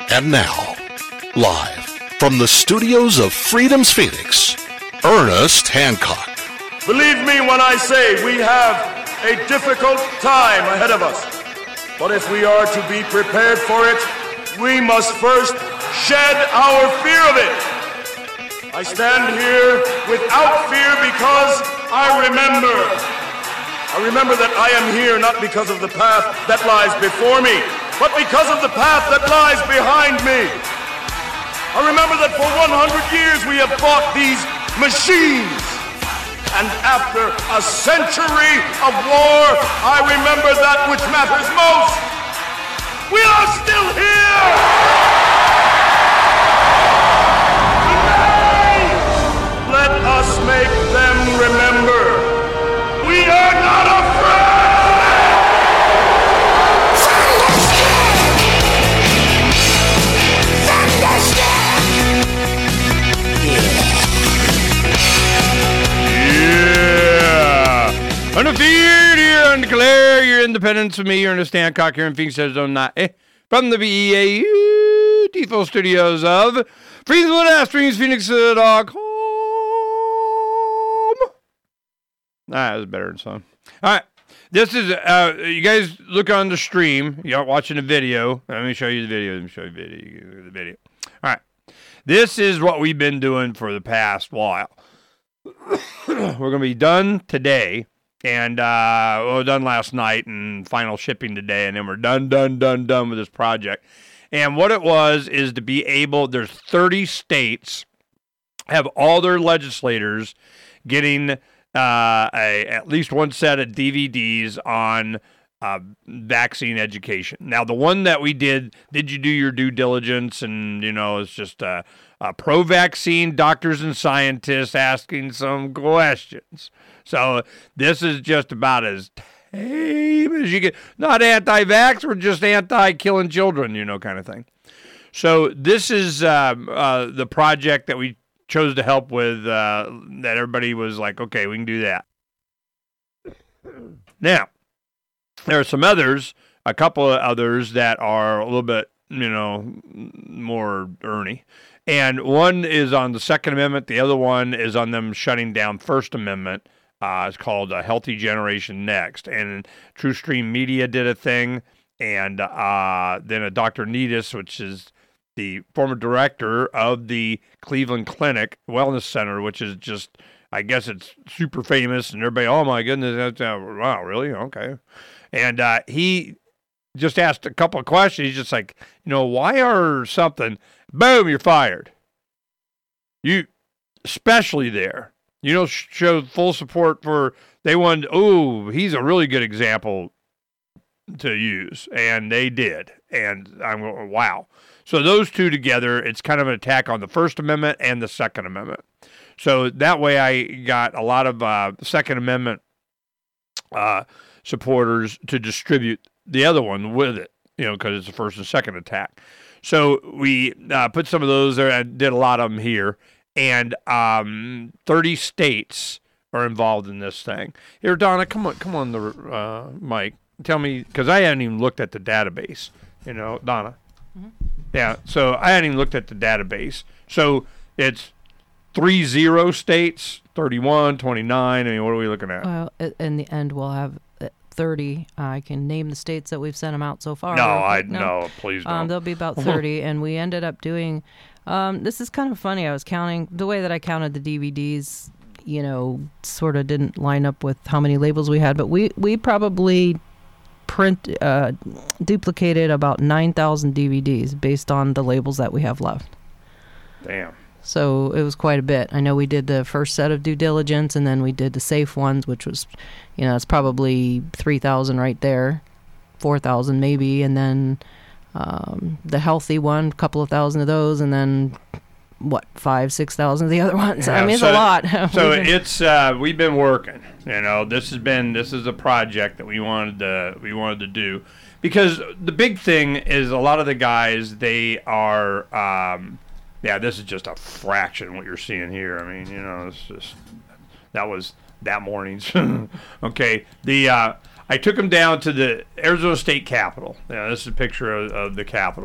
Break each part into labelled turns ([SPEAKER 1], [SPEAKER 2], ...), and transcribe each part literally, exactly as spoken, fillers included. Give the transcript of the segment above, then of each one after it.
[SPEAKER 1] And now, live from the studios of Freedom's Phoenix, Ernest Hancock.
[SPEAKER 2] Believe me when I say we have a difficult time ahead of us. But if we are to be prepared for it, we must first shed our fear of it. I stand here without fear because I remember. I remember that I am here not because of the path that lies before me, but because of the path that lies behind me. I remember that for one hundred years we have fought these machines. And after a century of war, I remember that which matters most. We are still here! Today, let us make them remember. We are not afraid!
[SPEAKER 3] Undefeated here and declare your independence of me, Ernest Hancock, here in Phoenix, Arizona, eh, from the B E A U default studios of Freedom's Ass Streams, Phoenix dot com. Ah, that was better than song. All right, this is, uh, you guys look on the stream, you're watching the video. Let me show you the video. Let me show you the video. The video. All right, this is what we've been doing for the past while. We're going to be done today. And uh, well, done last night and final shipping today, and then we're done, done, done, done with this project. And what it was is to be able, there's thirty states have all their legislators getting uh, a, at least one set of D V Ds on uh, vaccine education. Now, the one that we did, did you do your due diligence? And, you know, it's just uh, uh, pro-vaccine doctors and scientists asking some questions. So this is just about as tame as you get. Not anti-vax, we're just anti-killing children, you know, kind of thing. So this is uh, uh, the project that we chose to help with, uh, that everybody was like, okay, we can do that. Now, there are some others, a couple of others that are a little bit, you know, more Ernie. And one is on the Second Amendment. The other one is on them shutting down First Amendment. Uh, it's called a Healthy Generation Next. And True Stream Media did a thing. And uh, then a Doctor Needus, which is the former director of the Cleveland Clinic Wellness Center, which is just, I guess it's super famous. And everybody, oh my goodness, that's, uh, wow, really? Okay. And uh, he just asked a couple of questions. He's just like, you know, why are something, boom, you're fired. You, especially there. You know, showed full support for, they wanted, oh, he's a really good example to use. And they did. And I'm going, wow. So those two together, it's kind of an attack on the First Amendment and the Second Amendment. So that way I got a lot of uh, Second Amendment uh, supporters to distribute the other one with it, you know, because it's the first and second attack. So we uh, put some of those there. I did a lot of them here. And um, thirty states are involved in this thing. Here, Donna, come on, come on the uh, mic. Tell me, because I hadn't even looked at the database. You know, Donna. Mm-hmm. Yeah, so I hadn't even looked at the database. So it's three zero states, thirty-one, twenty-nine. I mean, what are we looking at?
[SPEAKER 4] Well, in the end, we'll have thirty. I can name the states that we've sent them out so far.
[SPEAKER 3] No, I no, no please don't.
[SPEAKER 4] Um, there'll be about thirty, and we ended up doing. Um, this is kind of funny. I was counting the way that I counted the D V Ds. You know, sort of didn't line up with how many labels we had, but we we probably print uh, duplicated about nine thousand D V Ds based on the labels that we have left.
[SPEAKER 3] Damn.
[SPEAKER 4] So it was quite a bit. I know we did the first set of due diligence, and then we did the safe ones, which was, you know, it's probably three thousand right there, four thousand maybe, and then um, the healthy one, a couple of thousand of those, and then what, five, six thousand of the other ones. Yeah, I mean, it's so, a lot.
[SPEAKER 3] So it's uh, we've been working. You know, this has been this is a project that we wanted to we wanted to do, because the big thing is a lot of the guys, they are. Um, Yeah, this is just a fraction of what you're seeing here. I mean, you know, it's just that was that morning's. Okay, the uh, I took them down to the Arizona State Capitol. Yeah, this is a picture of, of the Capitol,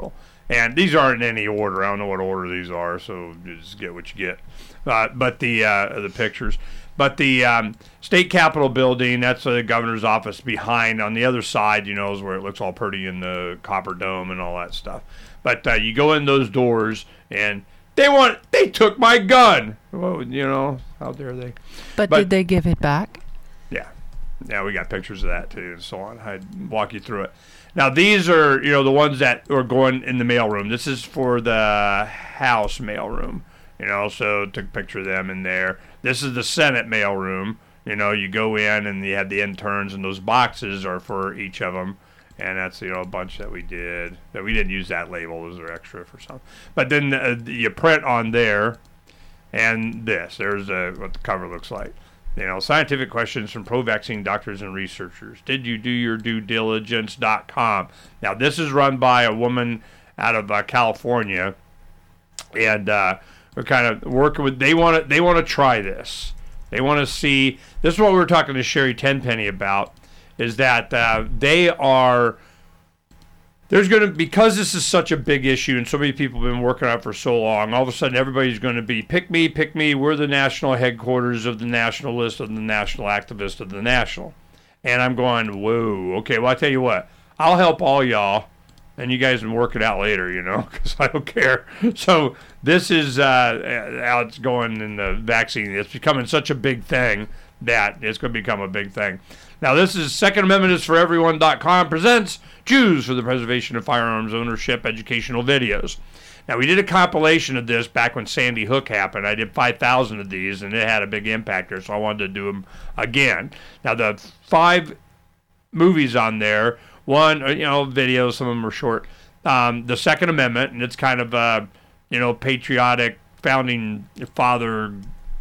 [SPEAKER 3] And these aren't in any order. I don't know what order these are, so just get what you get. Uh, but the uh, the pictures. But the um, state capitol building, that's the governor's office behind. On the other side, you know, is where it looks all pretty in the copper dome and all that stuff. But uh, you go in those doors, and they want, they took my gun. Well, you know, how dare they?
[SPEAKER 4] But, but did they give it back?
[SPEAKER 3] Yeah. Yeah, we got pictures of that, too, and so on. I'd walk you through it. Now, these are, you know, the ones that are going in the mailroom. This is for the House mailroom, you know, so took a picture of them in there. This is the Senate mailroom. You know, you go in and you have the interns, and those boxes are for each of them. And that's, you know, a bunch that we did. That we didn't use that label. Those are extra for some. But then uh, you print on there, and this. There's uh, what the cover looks like. You know, scientific questions from pro-vaccine doctors and researchers. Did you do your due diligence dot com? Now, this is run by a woman out of uh, California, and uh, we're kind of working with. They want to. They want to try this. They want to see. This is what we were talking to Sherry Tenpenny about. Is that uh, they are. There's going to, because this is such a big issue and so many people have been working on it for so long, all of a sudden everybody's going to be, pick me, pick me, we're the national headquarters of the nationalist, of the national activist, of the national. And I'm going, whoa, okay, well, I tell you what, I'll help all y'all, and you guys can work it out later, you know, because I don't care. So this is uh, how it's going in the vaccine. It's becoming such a big thing that it's going to become a big thing. Now, this is Second Amendment is for everyone dot com presents Jews for the Preservation of Firearms Ownership educational videos. Now, we did a compilation of this back when Sandy Hook happened. I did five thousand of these, and it had a big impact there, so I wanted to do them again. Now, the five movies on there, one, you know, videos, some of them are short. Um, the Second Amendment, and it's kind of a, you know, patriotic founding father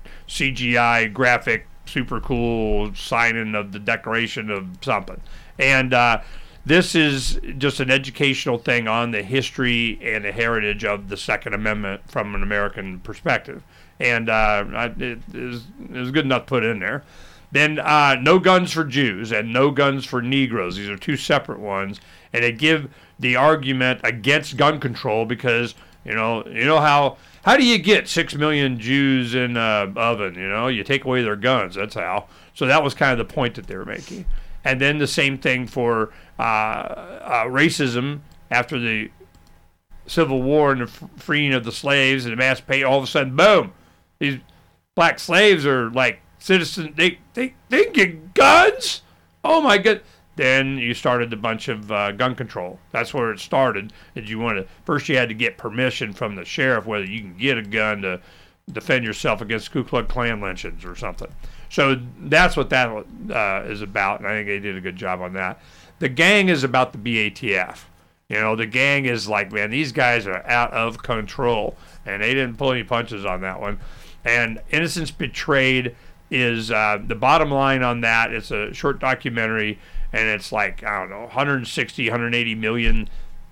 [SPEAKER 3] C G I graphic, super cool signing of the Declaration of something. And uh, this is just an educational thing on the history and the heritage of the Second Amendment from an American perspective. And uh, it, is, it was good enough to put in there. Then uh, No Guns for Jews and No Guns for Negroes. These are two separate ones. And they give the argument against gun control because, you know, you know how... How do you get six million Jews in an oven? You know, you take away their guns. That's how. So that was kind of the point that they were making. And then the same thing for uh, uh, racism after the Civil War and the f- freeing of the slaves and emancipation. All of a sudden, boom, these black slaves are like citizens. They they they can get guns. Oh my God. Then you started a bunch of uh, gun control. That's where it started. Did you want to first? You had to get permission from the sheriff whether you can get a gun to defend yourself against Ku Klux Klan lynchings or something. So that's what that uh, is about, and I think they did a good job on that. The gang is about the B A T F. You know, the gang is like, man, these guys are out of control, and they didn't pull any punches on that one. And Innocence Betrayed is uh, the bottom line on that. It's a short documentary. And it's like, I don't know, one hundred sixty, one hundred eighty million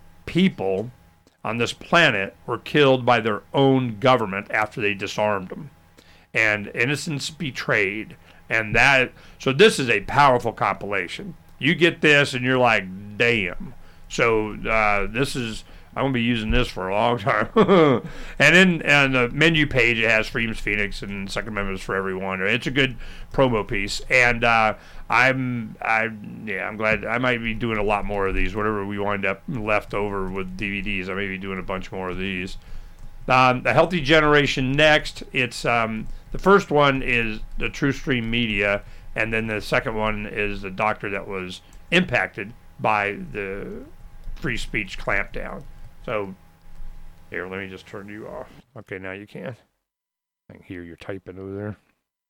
[SPEAKER 3] people on this planet were killed by their own government after they disarmed them. And Innocence Betrayed. And that, so this is a powerful compilation. You get this and you're like, damn. So uh, this is, I'm going to be using this for a long time. And then on the menu page, it has Freedom's Phoenix and Second Amendment is for everyone. It's a good promo piece. And uh, I'm, I, yeah, I'm glad. I might be doing a lot more of these. Whatever we wind up left over with D V Ds, I may be doing a bunch more of these. Um, the Healthy Generation next. It's um, the first one is the True Stream Media, and then the second one is the doctor that was impacted by the free speech clampdown. So, here, let me just turn you off. Okay, now you can. I can hear you typing over there.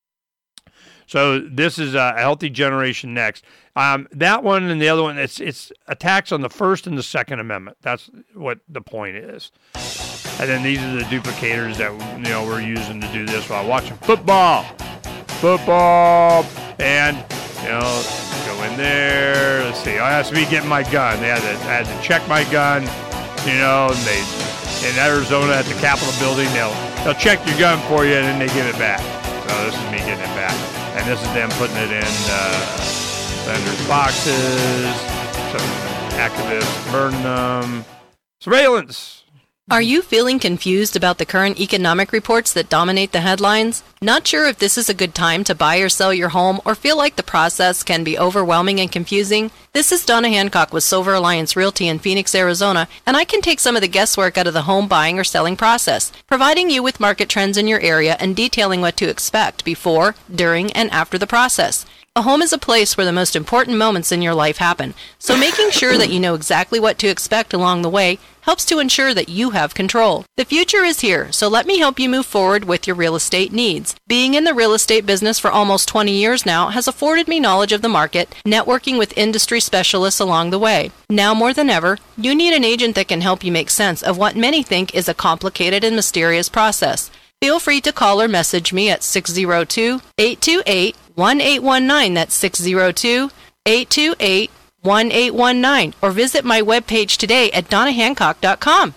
[SPEAKER 3] So this is a Healthy Generation next. Um, that one and the other one, it's it's attacks on the First and the Second Amendment. That's what the point is. And then these are the duplicators that, you know, we're using to do this while watching football. Football. And, you know, go in there. Let's see. I have to be getting my gun. They had to, I had to check my gun. You know, and they in Arizona at the Capitol building, they'll they'll check your gun for you and then they give it back. So this is me getting it back, and this is them putting it in uh, vendors' boxes. Some activists burning them. Surveillance.
[SPEAKER 4] Are you feeling confused about the current economic reports that dominate the headlines? Not sure if this is a good time to buy or sell your home, or feel like the process can be overwhelming and confusing? This is Donna Hancock with Silver Alliance Realty in Phoenix, Arizona, and I can take some of the guesswork out of the home buying or selling process, providing you with market trends in your area and detailing what to expect before, during, and after the process. A home is a place where the most important moments in your life happen, so making sure that you know exactly what to expect along the way helps to ensure that you have control. The future is here, so let me help you move forward with your real estate needs. Being in the real estate business for almost twenty years now has afforded me knowledge of the market, networking with industry specialists along the way. Now more than ever, you need an agent that can help you make sense of what many think is a complicated and mysterious process. Feel free to call or message me at six zero two, eight two eight, one eight one nine. That's six zero two, eight two eight, one eight one nine. Or visit my webpage today at donna hancock dot com.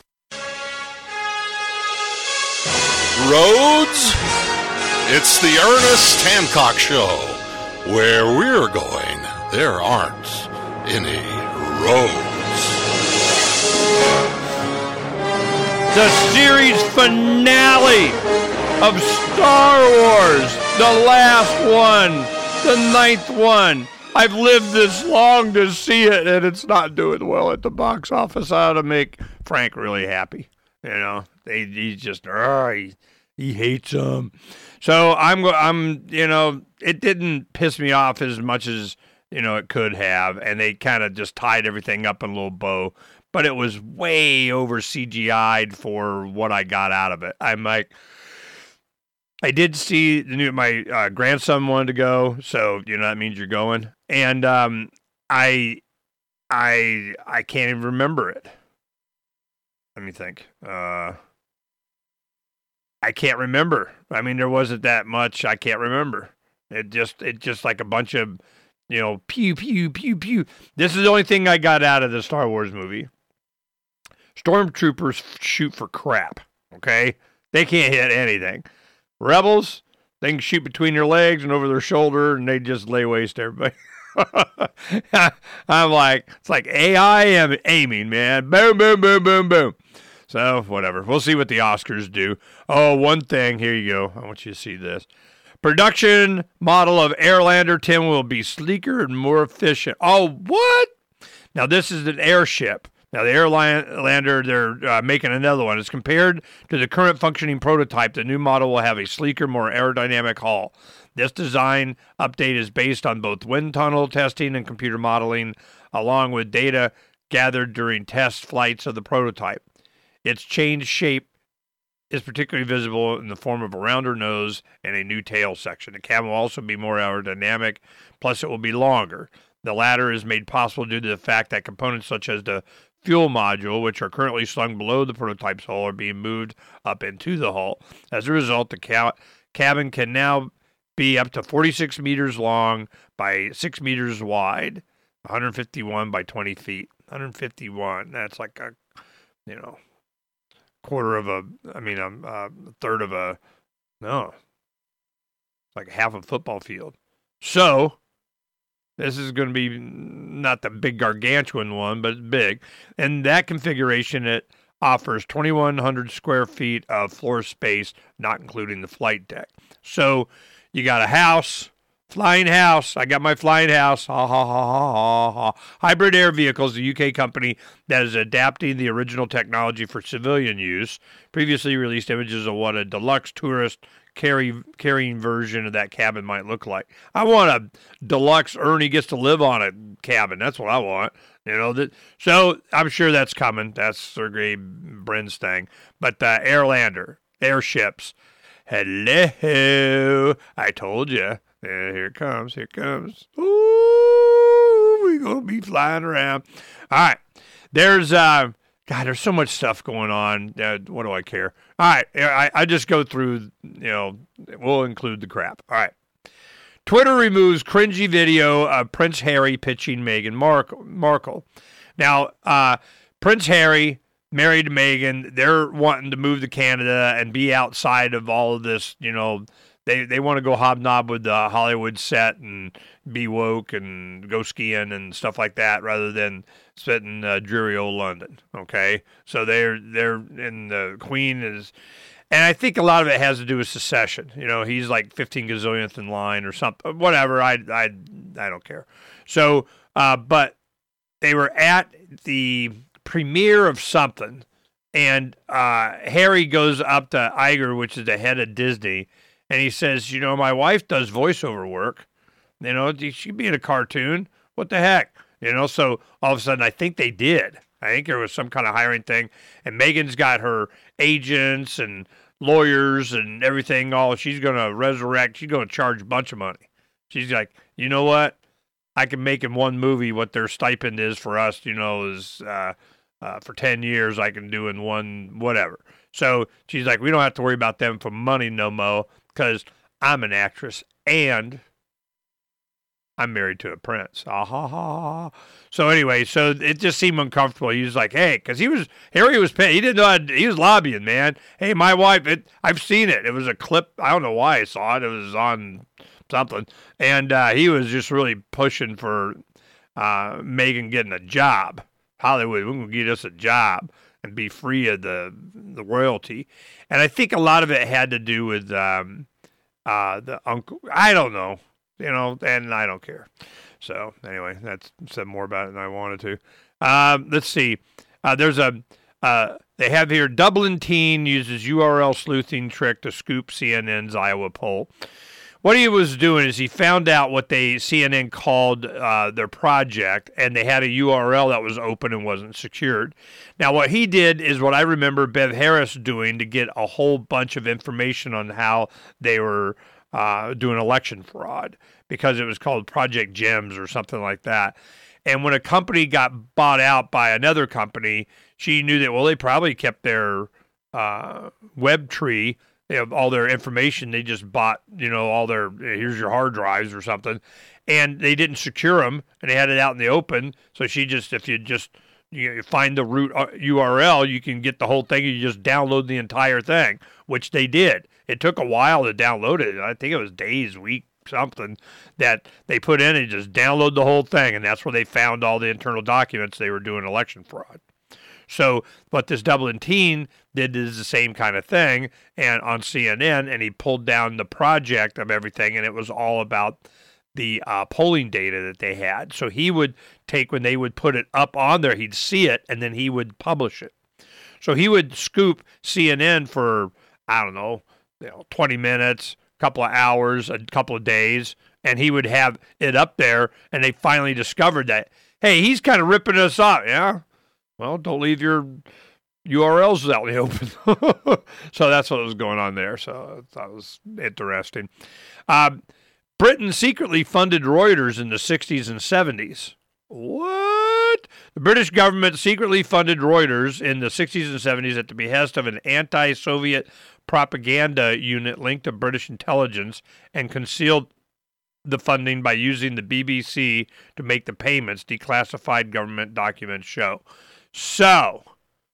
[SPEAKER 1] Roads? It's the Ernest Hancock Show. Where we're going, there aren't any roads.
[SPEAKER 3] The series finale of Star Wars, the last one, the ninth one. I've lived this long to see it, and it's not doing well at the box office. I ought to make Frank really happy. You know, they, he's just, oh, he, he hates them. So I'm, I'm, you know, it didn't piss me off as much as, you know, it could have, and they kind of just tied everything up in a little bow. But it was way over C G I'd for what I got out of it. I'm like, I did see the new, my uh, grandson wanted to go, so you know that means you're going. And um, I, I, I can't even remember it. Let me think. Uh, I can't remember. I mean, there wasn't that much. I can't remember. It just, it just like a bunch of, you know, pew pew pew pew. This is the only thing I got out of the Star Wars movie. Stormtroopers shoot for crap, okay? They can't hit anything. Rebels, they can shoot between their legs and over their shoulder, and they just lay waste to everybody. I'm like, it's like A I am aiming, man. Boom, boom, boom, boom, boom. So, whatever. We'll see what the Oscars do. Oh, one thing. Here you go. I want you to see this. Production model of Airlander ten will be sleeker and more efficient. Oh, what? Now, this is an airship. Now, the Airlander, they're uh, making another one. As compared to the current functioning prototype, the new model will have a sleeker, more aerodynamic hull. This design update is based on both wind tunnel testing and computer modeling, along with data gathered during test flights of the prototype. Its changed shape is particularly visible in the form of a rounder nose and a new tail section. The cabin will also be more aerodynamic, plus it will be longer. The latter is made possible due to the fact that components such as the fuel module, which are currently slung below the prototype's hull, are being moved up into the hull. As a result, the ca- cabin can now be up to forty-six meters long by six meters wide, one hundred fifty-one by twenty feet. one hundred fifty-one, that's like a, you know, quarter of a, I mean, a, a third of a, no, like half a football field. So, this is going to be not the big gargantuan one, but it's big. And that configuration, it offers twenty-one hundred square feet of floor space, not including the flight deck. So you got a house, flying house. I got my flying house. Ha, ha, ha, ha, ha, ha. Hybrid Air Vehicles, the U K company that is adapting the original technology for civilian use, previously released images of what a deluxe tourist carry carrying version of that cabin might look like. I want a deluxe Ernie gets to live on a cabin. That's what I want. You know that. So I'm sure that's coming. That's Sergey Brin's thing. But the uh, Airlander airships. Hello, I told you. Yeah, here it comes. Here it comes. Ooh, we're gonna be flying around. All right. There's uh. God, there's so much stuff going on. Uh, what do I care? All right, I, I just go through, you know, we'll include the crap. All right. Twitter removes cringy video of Prince Harry pitching Meghan Markle. Now, uh, Prince Harry married to Meghan. They're wanting to move to Canada and be outside of all of this, you know. They they want to go hobnob with the Hollywood set and be woke and go skiing and stuff like that rather than set in uh, dreary old London. Okay, so they're they're and the Queen is, and I think a lot of it has to do with secession. You know, he's like fifteen gazillionth in line or something. Whatever. I I I don't care. So, uh, but they were at the premiere of something, and uh, Harry goes up to Iger, which is the head of Disney, and he says, you know, my wife does voiceover work. You know, she'd be in a cartoon. What the heck? You know, so all of a sudden, I think they did. I think there was some kind of hiring thing, and Megan's got her agents and lawyers and everything. All she's going to resurrect. She's going to charge a bunch of money. She's like, you know what? I can make in one movie what their stipend is for us, you know, is uh, uh, for ten years I can do in one whatever. So she's like, we don't have to worry about them for money no mo because I'm an actress and I'm married to a prince. Ah, ha, ha. So anyway, so it just seemed uncomfortable. He was like, hey, because he was, Harry was paying. He didn't know, how, he was lobbying, man. Hey, my wife, it, I've seen it. It was a clip. I don't know why I saw it. It was on something. And uh, he was just really pushing for uh, Megan getting a job. Hollywood, we're going to get us a job and be free of the the royalty. And I think a lot of it had to do with um, uh, the uncle. I don't know, you know, and I don't care. So anyway, that's said more about it than I wanted to. Um, let's see. Uh, there's a, uh, they have here, Dublin teen uses U R L sleuthing trick to scoop C N N's Iowa poll. What he was doing is he found out what they C N N called uh, their project, and they had a U R L that was open and wasn't secured. Now, what he did is what I remember Bev Harris doing to get a whole bunch of information on how they were uh, doing election fraud, because it was called Project Gems or something like that. And when a company got bought out by another company, she knew that, well, they probably kept their uh, web tree. They have all their information. They just bought, you know, all their, here's your hard drives or something. And they didn't secure them, and they had it out in the open. So she just, if you just you find the root U R L, you can get the whole thing. You just download the entire thing, which they did. It took a while to download it. I think it was days, week, something that they put in and just download the whole thing. And that's where they found all the internal documents. They were doing election fraud. So what this Dublin teen did is the same kind of thing, and on C N N, and he pulled down the project of everything, and it was all about the uh, polling data that they had. So he would take, when they would put it up on there, he'd see it, and then he would publish it. So he would scoop C N N for, I don't know, you know, twenty minutes, a couple of hours, a couple of days, and he would have it up there, and they finally discovered that, hey, he's kind of ripping us off, yeah? Well, don't leave your U R Ls out in the open. So that's what was going on there. So I thought it was interesting. Um, Britain secretly funded Reuters in the sixties and seventies. What? The British government secretly funded Reuters in the sixties and seventies at the behest of an anti-Soviet propaganda unit linked to British intelligence, and concealed the funding by using the B B C to make the payments, declassified government documents show. So,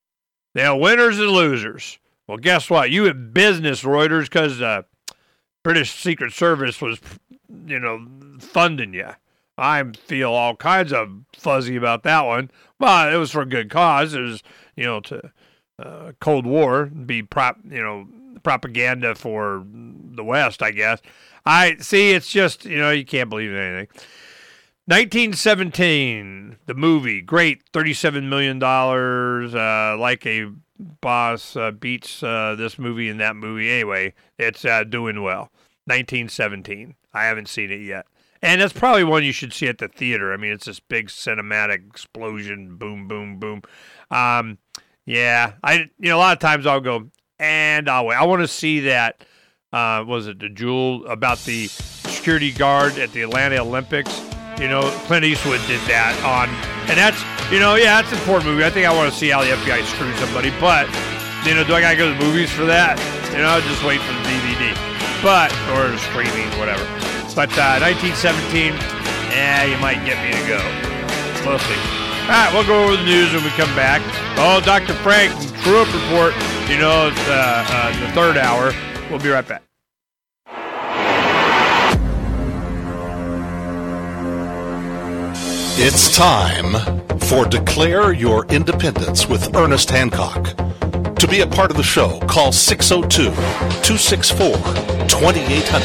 [SPEAKER 3] now winners and losers. Well, guess what? You have business, Reuters, because the British Secret Service was, you know, funding you. I feel all kinds of fuzzy about that one. But it was for a good cause. It was, you know, to uh, Cold War, be prop, you know, propaganda for the West, I guess. I see. It's just, you know, you can't believe anything. nineteen seventeen, the movie, great, thirty-seven million dollars, uh, Like a Boss uh, beats uh, this movie and that movie. Anyway, it's uh, doing well. nineteen seventeen. I haven't seen it yet. And that's probably one you should see at the theater. I mean, it's this big cinematic explosion, boom, boom, boom. Um, yeah, I you know, a lot of times I'll go, and I'll wait. I want to see that, uh, was it the Jewel, about the security guard at the Atlanta Olympics. You know, Clint Eastwood did that on, and that's, you know, yeah, that's an important movie. I think I want to see how the F B I screwed somebody, but, you know, do I got to go to the movies for that? You know, I'll just wait for the D V D, but, or streaming, whatever. But uh, nineteen seventeen, yeah, you might get me to go. We'll see. All right, we'll go over the news when we come back. Oh, Doctor Frank, True Up Report, you know, it's uh, uh, the third hour. We'll be right back.
[SPEAKER 1] It's time for Declare Your Independence with Ernest Hancock. To be a part of the show, call six oh two, two six four, two eight zero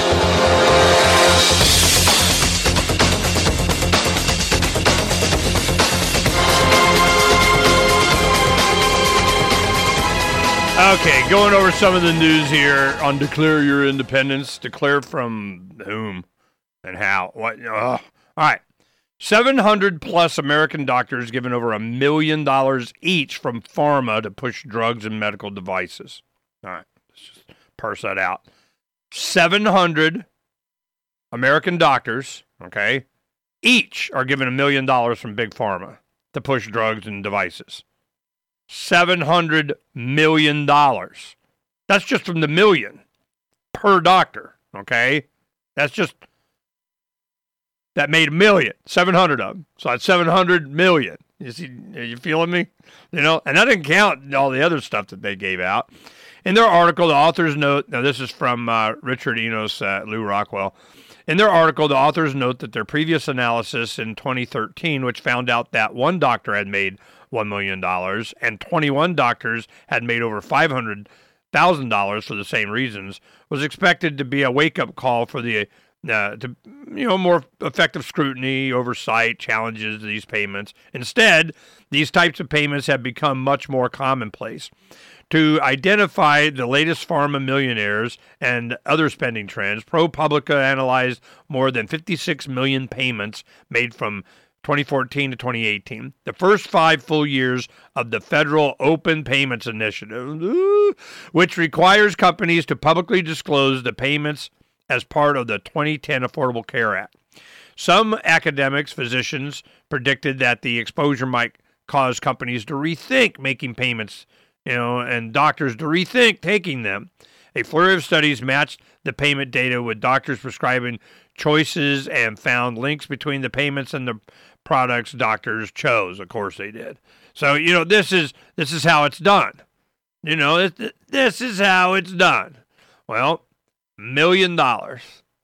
[SPEAKER 1] zero.
[SPEAKER 3] Okay, going over some of the news here on Declare Your Independence. Declare from whom and how? What? Ugh. All right. seven hundred plus American doctors given over a million dollars each from pharma to push drugs and medical devices. All right, let's just parse that out. seven hundred American doctors, okay, each are given a million dollars from Big Pharma to push drugs and devices. seven hundred million dollars. That's just from the million per doctor, okay? That's just... That made a million, seven hundred of them. So that's seven hundred million. You see, are you feeling me? You know, and I didn't count all the other stuff that they gave out. In their article, the authors note, now this is from uh, Richard Enos, uh, Lou Rockwell. In their article, the authors note that their previous analysis in twenty thirteen, which found out that one doctor had made one million dollars and twenty-one doctors had made over five hundred thousand dollars for the same reasons, was expected to be a wake-up call for the Uh, to, you know, more effective scrutiny, oversight, challenges to these payments. Instead, these types of payments have become much more commonplace. To identify the latest pharma millionaires and other spending trends, ProPublica analyzed more than fifty-six million payments made from twenty fourteen to twenty eighteen, the first five full years of the Federal Open Payments Initiative, which requires companies to publicly disclose the payments as part of the twenty ten Affordable Care Act. Some academics, physicians, predicted that the exposure might cause companies to rethink making payments, you know, and doctors to rethink taking them. A flurry of studies matched the payment data with doctors prescribing choices and found links between the payments and the products doctors chose. Of course they did. So, you know, this is this is how it's done. You know, this, this is how it's done. Well, Million dollars.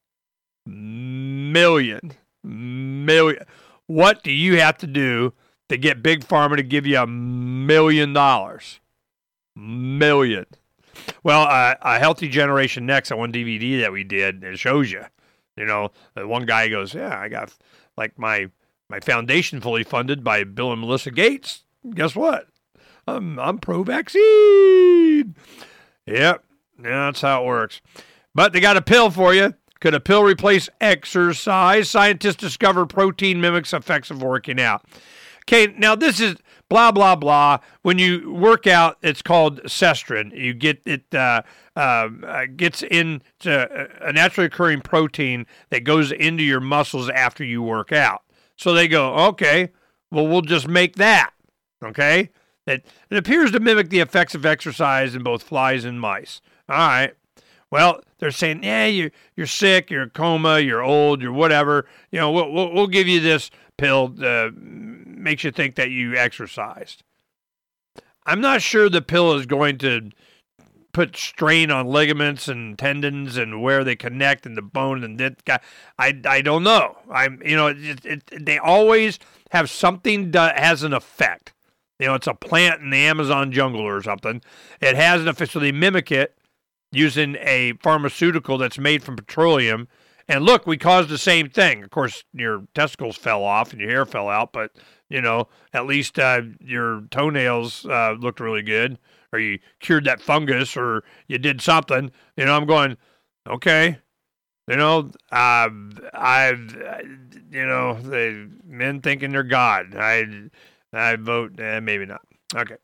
[SPEAKER 3] Million. Million. What do you have to do to get Big Pharma to give you a million dollars? Million. Well, uh, a Healthy Generation Next, that one D V D that we did, it shows you. You know, one guy goes, yeah, I got like my my foundation fully funded by Bill and Melinda Gates. Guess what? I'm, I'm pro-vaccine. Yep. Yeah, that's how it works. But they got a pill for you. Could a pill replace exercise? Scientists discover protein mimics effects of working out. Okay, now this is blah, blah, blah. When you work out, it's called sestrin. You get it uh, uh, gets into a naturally occurring protein that goes into your muscles after you work out. So they go, okay, well, we'll just make that, okay? It, it appears to mimic the effects of exercise in both flies and mice. All right. Well, they're saying, yeah, you, you're sick, you're in a coma, you're old, you're whatever. You know, we'll, we'll, we'll give you this pill that makes you think that you exercised. I'm not sure the pill is going to put strain on ligaments and tendons and where they connect and the bone and that. I, I don't know. I'm, you know, it, it, they always have something that has an effect. You know, it's a plant in the Amazon jungle or something. It has an effect, so they mimic it using a pharmaceutical that's made from petroleum. And look, we caused the same thing. Of course, your testicles fell off and your hair fell out, but, you know, at least uh, your toenails uh, looked really good, or you cured that fungus, or you did something. You know, I'm going, okay. You know, uh, I've, you know, the men thinking they're God. I, I vote, eh, maybe not. Okay.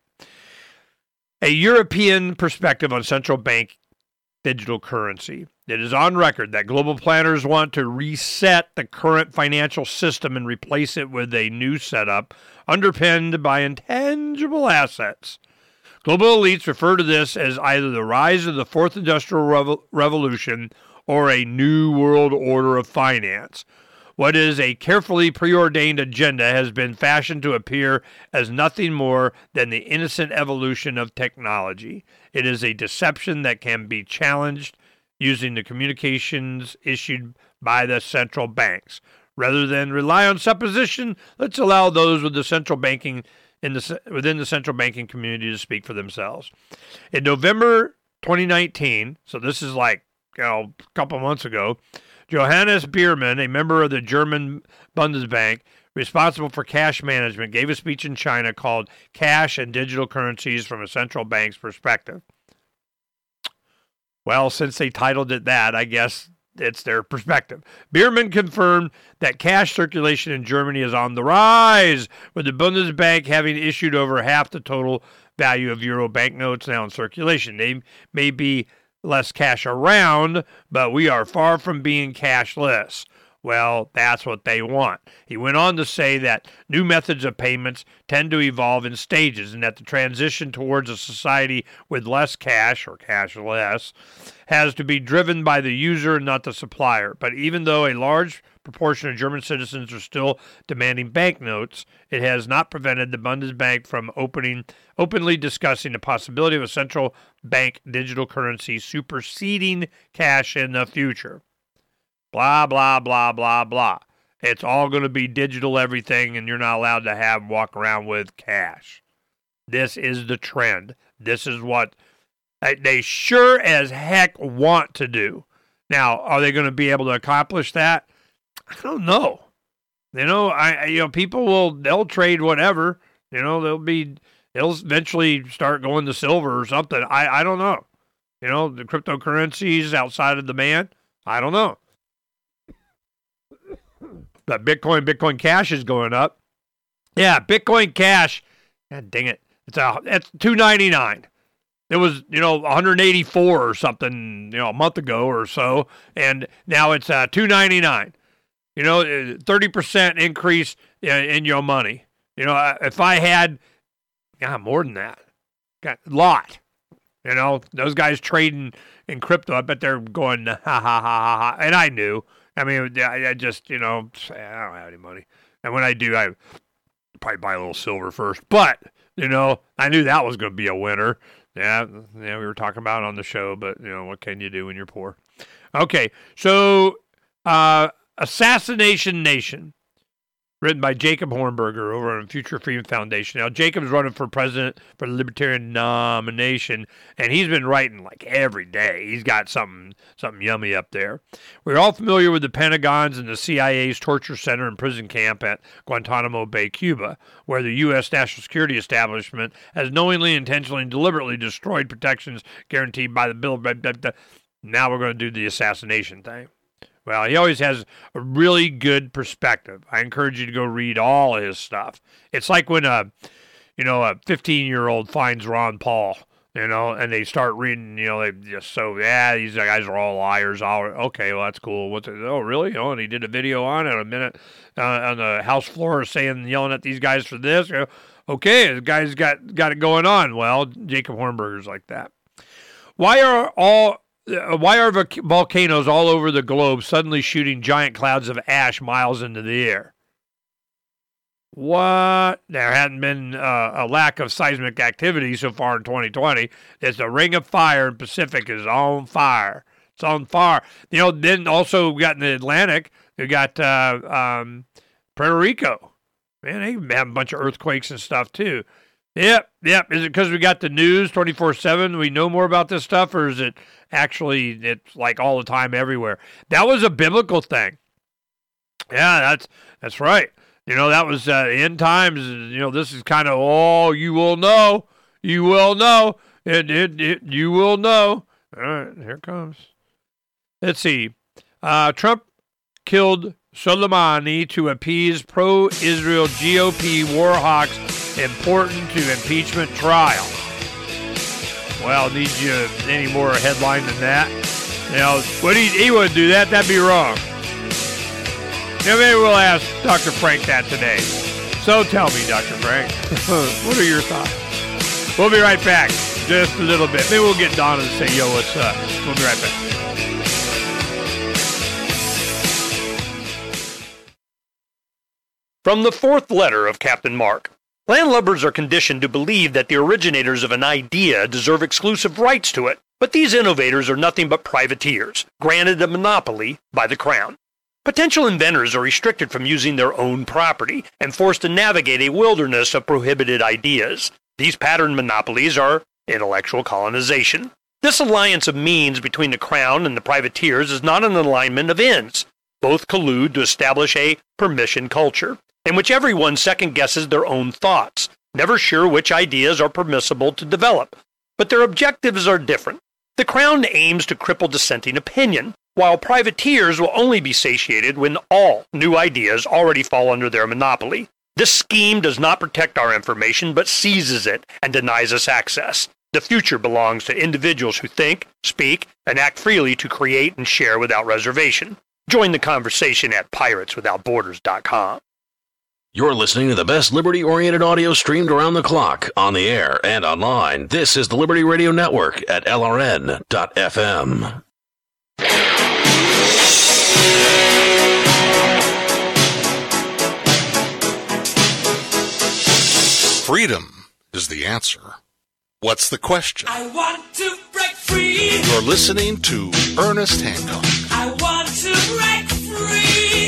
[SPEAKER 3] A European perspective on central bank digital currency. It is on record that global planners want to reset the current financial system and replace it with a new setup underpinned by intangible assets. Global elites refer to this as either the rise of the Fourth Industrial Revo- Revolution or a new world order of finance. What is a carefully preordained agenda has been fashioned to appear as nothing more than the innocent evolution of technology. It is a deception that can be challenged using the communications issued by the central banks. Rather than rely on supposition, let's allow those with the central banking in the within the central banking community to speak for themselves. In November twenty nineteen, so this is like you know, a couple months ago, Johannes Biermann, a member of the German Bundesbank responsible for cash management, gave a speech in China called Cash and Digital Currencies from a Central Bank's Perspective. Well, since they titled it that, I guess it's their perspective. Biermann confirmed that cash circulation in Germany is on the rise, with the Bundesbank having issued over half the total value of euro banknotes now in circulation. They may be less cash around, but we are far from being cashless. Well, that's what they want. He went on to say that new methods of payments tend to evolve in stages and that the transition towards a society with less cash, or cashless, has to be driven by the user and not the supplier. But even though a large proportion of German citizens are still demanding banknotes, it has not prevented the Bundesbank from opening, openly discussing the possibility of a central bank digital currency superseding cash in the future. Blah, blah, blah, blah, blah. It's all going to be digital everything, and you're not allowed to have walk around with cash. This is the trend. This is what they sure as heck want to do. Now, are they going to be able to accomplish that? I don't know. You know, I you know people will they'll trade whatever. You know, they'll be they'll eventually start going to silver or something. I I don't know. You know, the cryptocurrencies outside of the man. I don't know. But Bitcoin, Bitcoin Cash is going up. Yeah, Bitcoin Cash. God dang it. It's a, it's two ninety-nine. It was, you know, one hundred eighty-four or something, you know, a month ago or so. And now it's uh, two ninety-nine. You know, thirty percent increase in, in your money. You know, if I had, yeah, more than that. Got a lot. You know, those guys trading in crypto, I bet they're going, ha, ha, ha, ha, ha. And I knew. I mean, I, I just, you know, I don't have any money. And when I do, I probably buy a little silver first. But, you know, I knew that was going to be a winner. Yeah, yeah, we were talking about it on the show, but, you know, what can you do when you're poor? Okay, so uh, Assassination Nation, written by Jacob Hornberger over on Future Freedom Foundation. Now, Jacob's running for president for the Libertarian nomination, and he's been writing like every day. He's got something something yummy up there. We're all familiar with the Pentagon's and the C I A's torture center and prison camp at Guantanamo Bay, Cuba, where the U S national security establishment has knowingly, intentionally, and deliberately destroyed protections guaranteed by the bill. Now we're going to do the assassination thing. Well, he always has a really good perspective. I encourage you to go read all of his stuff. It's like when a, you know, a fifteen-year-old finds Ron Paul, you know, and they start reading, you know, they just so, yeah, these guys are all liars. All okay, well, that's cool. What's it? Oh, really? Oh, and he did a video on it a minute uh, on the House floor saying, yelling at these guys for this. You know, okay, the guy's got, got it going on. Well, Jacob Hornberger's like that. Why are all... Why are volcanoes all over the globe suddenly shooting giant clouds of ash miles into the air? What? There hadn't been uh, a lack of seismic activity so far in twenty twenty. It's the Ring of Fire in Pacific is on fire. It's on fire. You know, then also we got in the Atlantic, we got uh, um, Puerto Rico. Man, they have a bunch of earthquakes and stuff too. Yep, yep. Is it because we got the news twenty-four seven? We know more about this stuff, or is it actually it's like all the time everywhere? That was a biblical thing. Yeah, that's that's right. You know, that was uh, end times. You know, this is kind of, oh, you will know. You will know. It, it, it, you will know. All right, here it comes. Let's see. Uh, Trump killed Soleimani to appease pro-Israel G O P war hawks important to impeachment trial. Well, need you any more headline than that? You know, what he, he wouldn't do that. That'd be wrong. You know, maybe we'll ask Doctor Frank that today. So tell me, Doctor Frank, what are your thoughts? We'll be right back. Just a little bit. Maybe we'll get Donna to say, yo, what's up? We'll be right back.
[SPEAKER 5] From the fourth letter of Captain Mark. Landlubbers are conditioned to believe that the originators of an idea deserve exclusive rights to it, but these innovators are nothing but privateers, granted a monopoly by the Crown. Potential inventors are restricted from using their own property and forced to navigate a wilderness of prohibited ideas. These pattern monopolies are intellectual colonization. This alliance of means between the crown and the privateers is not an alignment of ends. Both collude to establish a permission culture, in which everyone second-guesses their own thoughts, never sure which ideas are permissible to develop. But their objectives are different. The crown aims to cripple dissenting opinion, while privateers will only be satiated when all new ideas already fall under their monopoly. This scheme does not protect our information, but seizes it and denies us access. The future belongs to individuals who think, speak, and act freely to create and share without reservation. Join the conversation at pirates without borders dot com.
[SPEAKER 6] You're listening to the best liberty-oriented audio streamed around the clock, on the air and online. This is the Liberty Radio Network at L R N dot F M.
[SPEAKER 1] Freedom is the answer. What's the question?
[SPEAKER 7] I want to break free.
[SPEAKER 1] You're listening to Ernest Hancock.
[SPEAKER 7] I want to break free.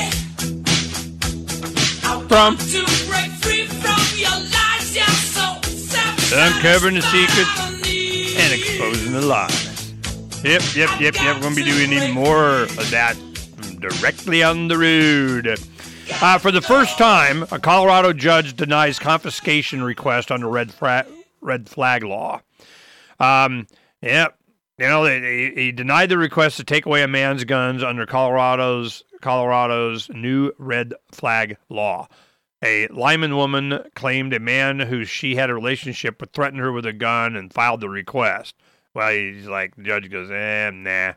[SPEAKER 7] I
[SPEAKER 3] From
[SPEAKER 7] want to break free from your lies. You're so self-centered.
[SPEAKER 3] Uncovering the secrets and exposing the lies. Yep, yep, yep, yep. We're going to be doing even more of that directly on the road. Uh, for the first time, a Colorado judge denies confiscation request under red, fra- red flag law. Um, yep. You know, he, he denied the request to take away a man's guns under Colorado's Colorado's new red flag law. A Lyman woman claimed a man who she had a relationship with threatened her with a gun and filed the request. Well, he's like, the judge goes, eh, nah.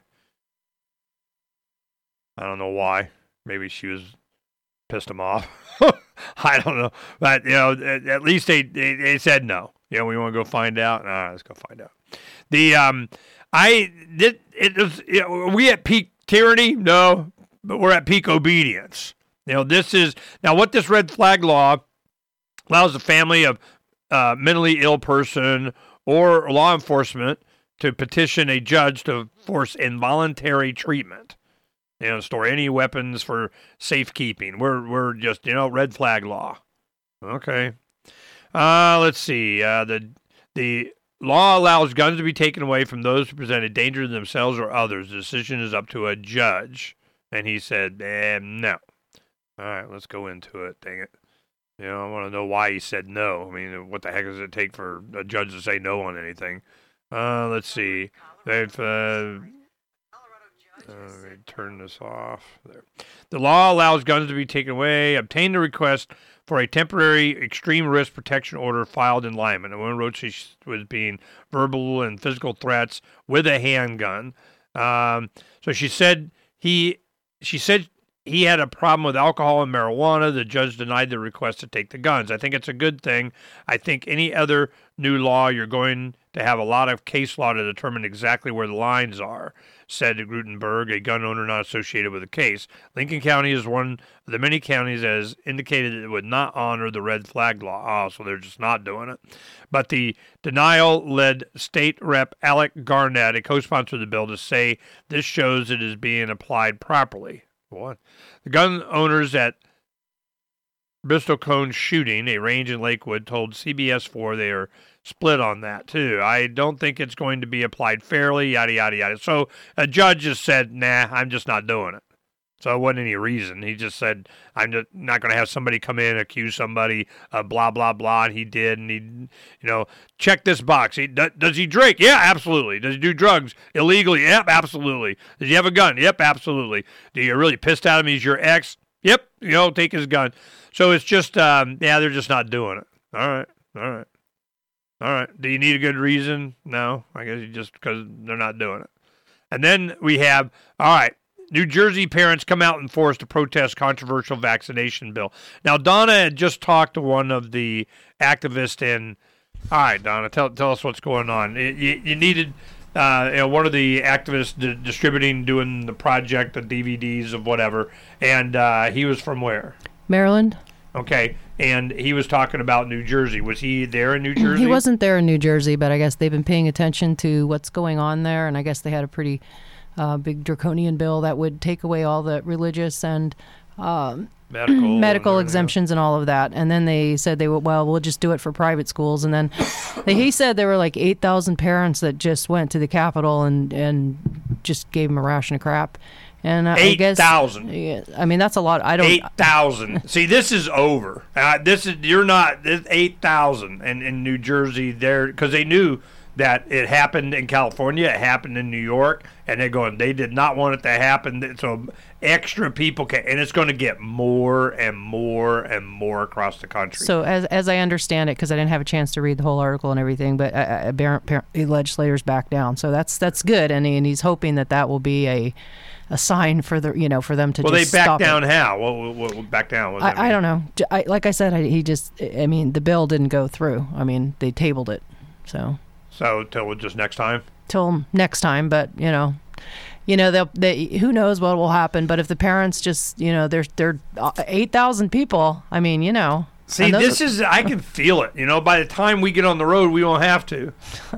[SPEAKER 3] I don't know why. Maybe she was pissed him off. I don't know. But, you know, at, at least they, they, they said no. You know, we want to go find out? All right, let's go find out. The, um, I, did, it was, you know, are we at peak tyranny? No, but we're at peak obedience. You know, this is, now what this red flag law allows the family of a mentally ill person or law enforcement to petition a judge to force involuntary treatment. You know, store any weapons for safekeeping. We're, we're just, you know, red flag law. Okay. Uh, let's see. Uh, the, the law allows guns to be taken away from those who present a danger to themselves or others. The decision is up to a judge. And he said, eh, no. All right, let's go into it. Dang it. You know, I want to know why he said no. I mean, what the heck does it take for a judge to say no on anything? Uh, let's see. They've, uh, uh, let me turn this off. There. The law allows guns to be taken away. Obtain a request for a temporary extreme risk protection order filed in Lyman. The woman wrote she was being verbal and physical threats with a handgun. Um, so she said he, she said he had a problem with alcohol and marijuana. The judge denied the request to take the guns. I think it's a good thing. I think any other new law, you're going to have a lot of case law to determine exactly where the lines are, said Grutenberg, a gun owner not associated with the case. Lincoln County is one of the many counties that has indicated it would not honor the red flag law. Oh, so they're just not doing it. But the denial led State Rep Alec Garnett, a co-sponsor of the bill, to say this shows it is being applied properly. What? The gun owners at Bristlecone shooting, a range in Lakewood, told C B S four they are split on that, too. I don't think it's going to be applied fairly, yada, yada, yada. So a judge just said, nah, I'm just not doing it. So it wasn't any reason. He just said, I'm just not going to have somebody come in and accuse somebody of blah, blah, blah, and he did, and he, you know, check this box. He, does he drink? Yeah, absolutely. Does he do drugs illegally? Yep, absolutely. Does he have a gun? Yep, absolutely. Do you really pissed at him? He's your ex? Yep, you know, take his gun. So it's just, um, yeah, they're just not doing it. All right, all right. All right. Do you need a good reason? No, I guess you just because they're not doing it. And then we have, all right, New Jersey parents come out and forced to protest controversial vaccination bill. Now, Donna had just talked to one of the activists in, all right, Donna, tell tell us what's going on. You, you needed, uh, you know, one of the activists di- distributing, doing the project, the D V Ds of whatever, and uh, he was from where?
[SPEAKER 4] Maryland.
[SPEAKER 3] Okay, and he was talking about New Jersey. Was he there in New Jersey?
[SPEAKER 4] He wasn't there in New Jersey, but I guess they've been paying attention to what's going on there, and I guess they had a pretty uh, big draconian bill that would take away all the religious and um,
[SPEAKER 3] medical
[SPEAKER 4] medical
[SPEAKER 3] and
[SPEAKER 4] exemptions and all of that. And then they said they would, well, we'll just do it for private schools. And then they, he said there were like eight thousand parents that just went to the Capitol and, and just gave him a ration of crap. And I, I guess
[SPEAKER 3] eight thousand.
[SPEAKER 4] Yeah, I mean, that's a lot. I don't.
[SPEAKER 3] eight thousand. See, this is over. Uh, this is you're not. This eight thousand in in New Jersey there because they knew that it happened in California, it happened in New York, and they're going. They did not want it to happen, so extra people can, and it's going to get more and more and more across the country.
[SPEAKER 4] So as as I understand it, because I didn't have a chance to read the whole article and everything, but uh, apparently legislators back down. So that's that's good, and he, and he's hoping that that will be a. a sign for the you know for them to
[SPEAKER 3] well
[SPEAKER 4] just
[SPEAKER 3] they back
[SPEAKER 4] stop
[SPEAKER 3] down
[SPEAKER 4] it.
[SPEAKER 3] how what, what, what back down what does that
[SPEAKER 4] I, I
[SPEAKER 3] mean?
[SPEAKER 4] don't know. J- I, like I said, I, he just I mean the bill didn't go through. I mean they tabled it, so
[SPEAKER 3] so till just next time
[SPEAKER 4] till next time. But you know, you know they'll they who knows what will happen. But if the parents just you know they're they're eight thousand people. I mean you know.
[SPEAKER 3] See, this are, is I can feel it. You know, by the time we get on the road, we won't have to.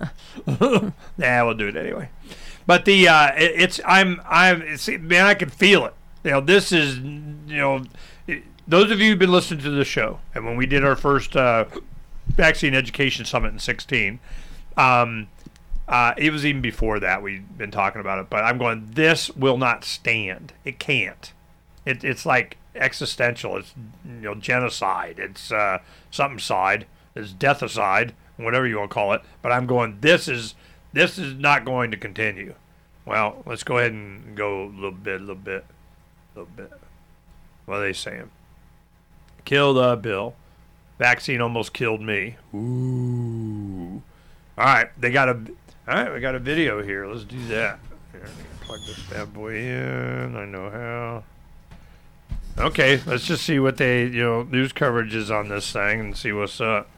[SPEAKER 3] Nah, we'll do it anyway. But the uh, it, it's I'm I'm see, man I can feel it. You know this is you know it, those of you who've been listening to the show and when we did our first uh, vaccine education summit in sixteen, um, uh, it was even before that we've been talking about it. But I'm going this will not stand. It can't. It, it's like existential. It's you know genocide. It's uh, something side. It's deathicide. Whatever you want to call it. But I'm going this is. This is not going to continue. Well, let's go ahead and go a little bit, a little bit, a little bit. What are they saying? Kill the bill. Vaccine almost killed me. Ooh. All right, they got a. All right, we got a video here. Let's do that. Here, let me plug this bad boy in. I know how. Okay, let's just see what they, you know, news coverage is on this thing and see what's up.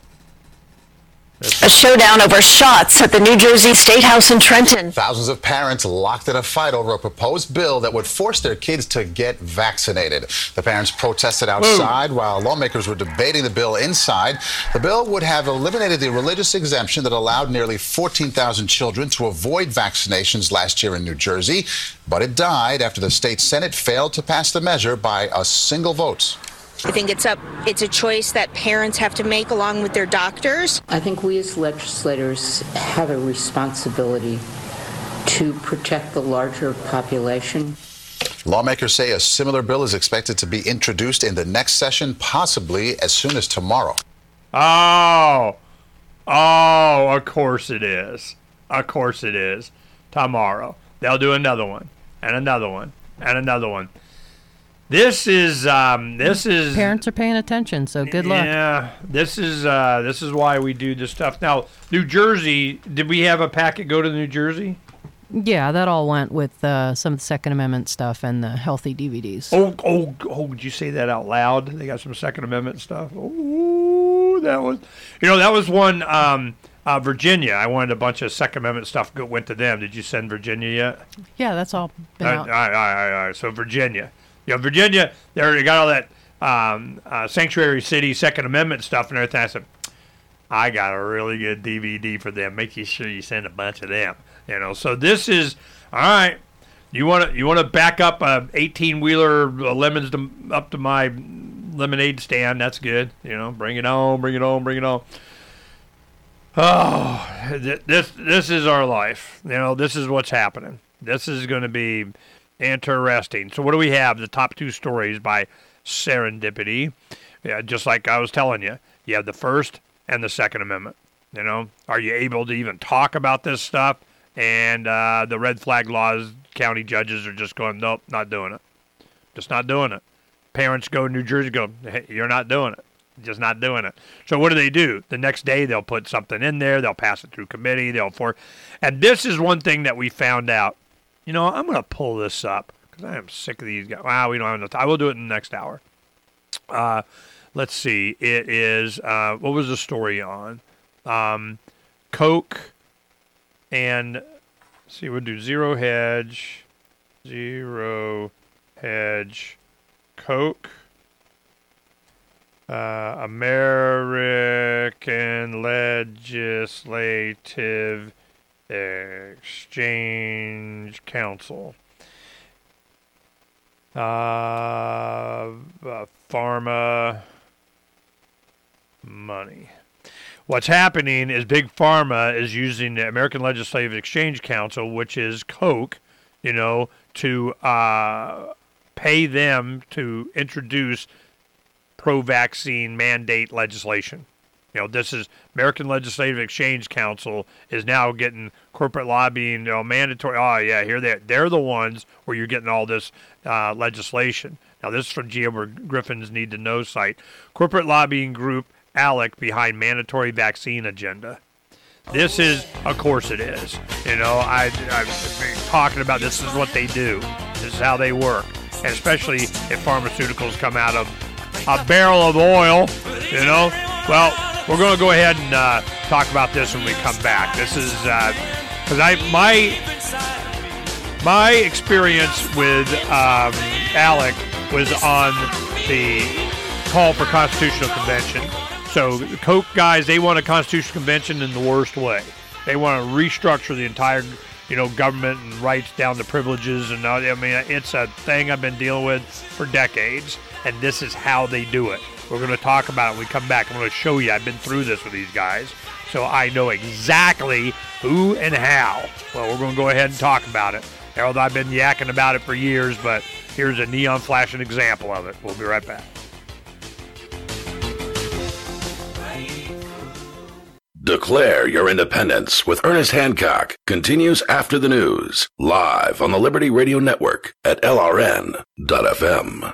[SPEAKER 8] A showdown over shots at the New Jersey State House in Trenton.
[SPEAKER 9] Thousands of parents locked in a fight over a proposed bill that would force their kids to get vaccinated. The parents protested outside Whoa. while lawmakers were debating the bill inside. The bill would have eliminated the religious exemption that allowed nearly fourteen thousand children to avoid vaccinations last year in New Jersey. But it died after the state Senate failed to pass the measure by a single vote.
[SPEAKER 10] I think it's up. It's a choice that parents have to make along with their doctors.
[SPEAKER 11] I think we as legislators have a responsibility to protect the larger population.
[SPEAKER 9] Lawmakers say a similar bill is expected to be introduced in the next session, possibly as soon as tomorrow.
[SPEAKER 3] Oh, oh, of course it is. Of course it is. Tomorrow. They'll do another one, and another one, and another one. This is um, this is
[SPEAKER 4] parents are paying attention, so good luck.
[SPEAKER 3] Yeah, this is uh, this is why we do this stuff. Now, New Jersey, did we have a packet go to New Jersey?
[SPEAKER 4] Yeah, that all went with uh, some of the Second Amendment stuff and the healthy D V Ds.
[SPEAKER 3] Oh, oh, oh! Did you say that out loud? They got some Second Amendment stuff. Oh, that was, you know, that was one. Um, uh, Virginia, I wanted a bunch of Second Amendment stuff go, went to them. Did you send Virginia yet?
[SPEAKER 4] Yeah, that's all been
[SPEAKER 3] uh,
[SPEAKER 4] out.
[SPEAKER 3] All right, all right, all right. So Virginia. You know, Virginia, they already got all that um, uh, sanctuary city Second Amendment stuff and everything. I said, I got a really good D V D for them. Make sure you send a bunch of them. You know, so this is all right. You want to you want to back up a eighteen wheeler lemons to, up to my lemonade stand? That's good. You know, bring it on, bring it on, bring it on. Oh, th- this this is our life. You know, this is what's happening. This is going to be interesting. So what do we have? The top two stories by serendipity. Yeah, just like I was telling you, you have the First and the Second Amendment. You know, are you able to even talk about this stuff? And uh, the red flag laws, county judges are just going, nope, not doing it. Just not doing it. Parents go to New Jersey, go, hey, you're not doing it. Just not doing it. So what do they do? The next day they'll put something in there. They'll pass it through committee. They'll for, and this is one thing that we found out. You know, I'm going to pull this up because I am sick of these guys. Wow, we don't have enough time. I will do it in the next hour. Uh, let's see. It is, uh, what was the story on? Um, Coke and, let's see, we'll do Zero Hedge, Zero Hedge, Coke, uh, American Legislative Exchange Council. Uh, uh, pharma money. What's happening is Big Pharma is using the American Legislative Exchange Council, which is Coke, you know, to uh, pay them to introduce pro-vaccine mandate legislation. You know, this is American Legislative Exchange Council is now getting corporate lobbying, you know, mandatory. Oh, yeah, here they they're the ones where you're getting all this uh, legislation. Now, this is from Gilbert Griffin's Need to Know site. Corporate lobbying group ALEC behind mandatory vaccine agenda. This is, of course it is. You know, I, I've been talking about this is what they do. This is how they work. And especially if pharmaceuticals come out of a barrel of oil, you know. Well, we're going to go ahead and uh, talk about this when we come back. This is, because uh, I my my experience with um, ALEC was on the call for Constitutional Convention. So the Koch guys, they want a Constitutional Convention in the worst way. They want to restructure the entire, you know, government and rights down to privileges. And all, I mean, it's a thing I've been dealing with for decades, and this is how they do it. We're going to talk about it when we come back. I'm going to show you. I've been through this with these guys, so I know exactly who and how. Well, we're going to go ahead and talk about it. Harold, I've been yakking about it for years, but here's a neon flashing example of it. We'll be right back.
[SPEAKER 6] Declare your independence with Ernest Hancock continues after the news, live on the Liberty Radio Network at L R N dot F M.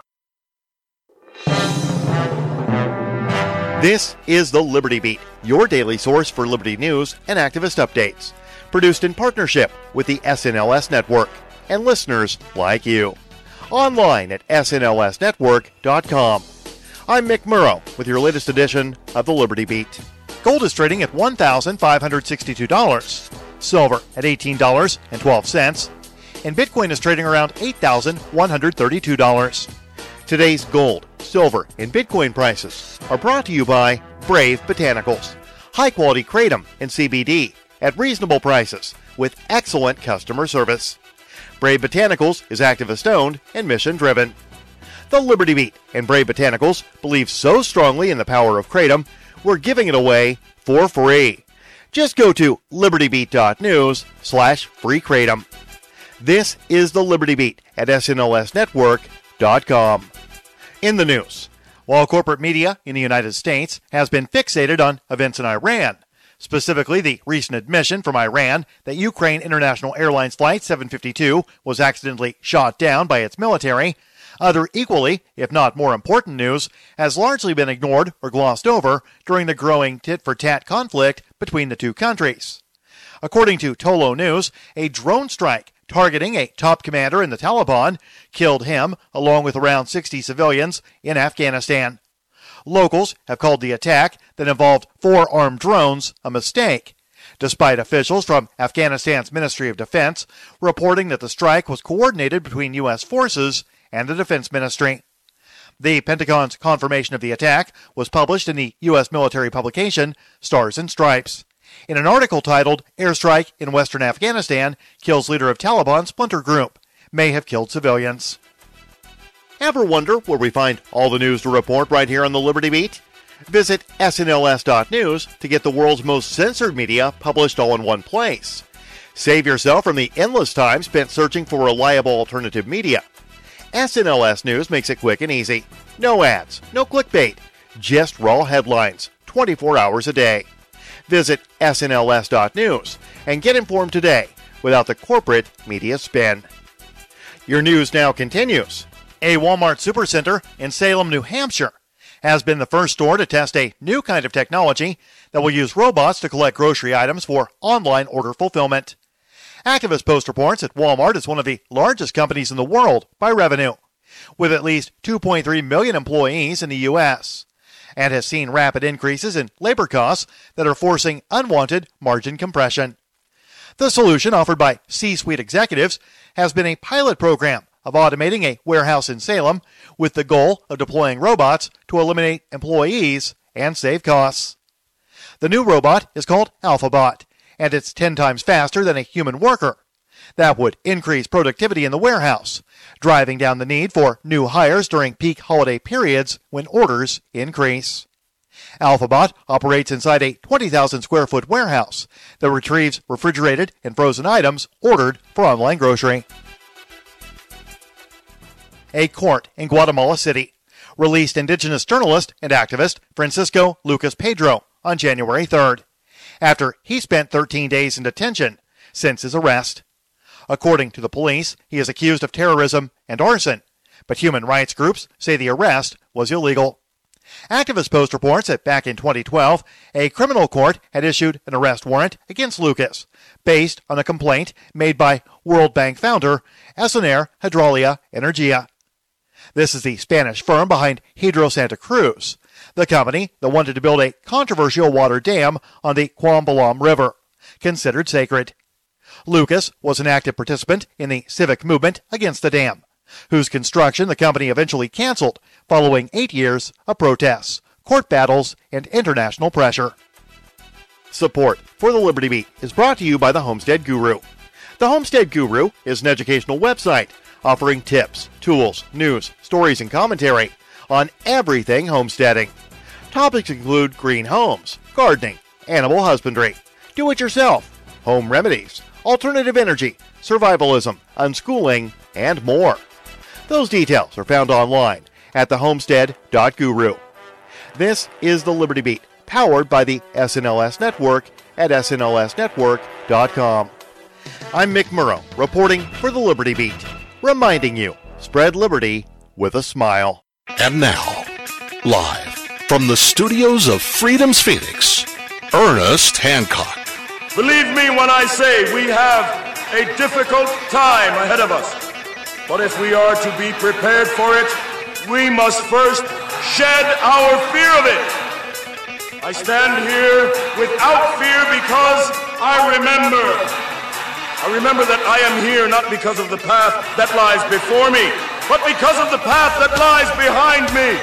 [SPEAKER 12] This is the Liberty Beat, your daily source for Liberty news and activist updates. Produced in partnership with the S N L S Network and listeners like you. Online at S N L S network dot com. I'm Mick Murrow with your latest edition of the Liberty Beat. Gold is trading at one thousand five hundred sixty-two dollars, silver at eighteen dollars and twelve cents, and Bitcoin is trading around eight thousand one hundred thirty-two dollars. Today's gold, silver, and Bitcoin prices are brought to you by Brave Botanicals, high-quality kratom and C B D at reasonable prices with excellent customer service. Brave Botanicals is activist-owned and mission-driven. The Liberty Beat and Brave Botanicals believe so strongly in the power of kratom, we're giving it away for free. Just go to libertybeat.news slash free kratom. This is the Liberty Beat at S N L S network dot com. In the news, while corporate media in the United States has been fixated on events in Iran, specifically the recent admission from Iran that Ukraine International Airlines Flight seven fifty-two was accidentally shot down by its military, other equally, if not more important news, has largely been ignored or glossed over during the growing tit-for-tat conflict between the two countries. According to Tolo News, a drone strike targeting a top commander in the Taliban killed him along with around sixty civilians in Afghanistan. Locals have called the attack that involved four armed drones a mistake, despite officials from Afghanistan's Ministry of Defense reporting that the strike was coordinated between U S forces and the Defense Ministry. The Pentagon's confirmation of the attack was published in the U S military publication Stars and Stripes, in an article titled Airstrike in Western Afghanistan Kills Leader of Taliban Splinter Group, May Have Killed Civilians. Ever wonder where we find all the news to report right here on the Liberty Beat? Visit S N L S dot news to get the world's most censored media published all in one place. Save yourself from the endless time spent searching for reliable alternative media. S N L S News makes it quick and easy. No ads, no clickbait, just raw headlines, twenty-four hours a day. Visit S N L S dot news and get informed today without the corporate media spin. Your news now continues. A Walmart Supercenter in Salem, New Hampshire has been the first store to test a new kind of technology that will use robots to collect grocery items for online order fulfillment. Activist Post reports that Walmart is one of the largest companies in the world by revenue, with at least two point three million employees in the U S, and has seen rapid increases in labor costs that are forcing unwanted margin compression. The solution offered by C-suite executives has been a pilot program of automating a warehouse in Salem with the goal of deploying robots to eliminate employees and save costs. The new robot is called AlphaBot and it's ten times faster than a human worker. That would increase productivity in the warehouse, driving down the need for new hires during peak holiday periods when orders increase. Alphabot operates inside a twenty thousand square foot warehouse that retrieves refrigerated and frozen items ordered for online grocery. A court in Guatemala City released indigenous journalist and activist Francisco Lucas Pedro on January third, after he spent thirteen days in detention since his arrest. According to the police, he is accused of terrorism and arson, but human rights groups say the arrest was illegal. Activist Post reports that back in twenty twelve, a criminal court had issued an arrest warrant against Lucas, based on a complaint made by World Bank founder Esoner Hydraulia Energia. This is the Spanish firm behind Hidro Santa Cruz, the company that wanted to build a controversial water dam on the Quambalam River, considered sacred. Lucas was an active participant in the civic movement against the dam, whose construction the company eventually canceled following eight years of protests, court battles, and international pressure. Support for the Liberty Beat is brought to you by the Homestead Guru. The Homestead Guru is an educational website offering tips, tools, news, stories, and commentary on everything homesteading. Topics include green homes, gardening, animal husbandry, do-it-yourself, home remedies, alternative energy, survivalism, unschooling, and more. Those details are found online at the homestead dot guru. This is the Liberty Beat, powered by the S N L S Network at S N L S network dot com. I'm Mick Murrow, reporting for the Liberty Beat, reminding you, spread liberty with a smile.
[SPEAKER 1] And now, live from the studios of Freedom's Phoenix, Ernest Hancock.
[SPEAKER 2] Believe me when I say we have a difficult time ahead of us. But if we are to be prepared for it, we must first shed our fear of it. I stand here without fear because I remember. I remember that I am here not because of the path that lies before me, but because of the path that lies behind me.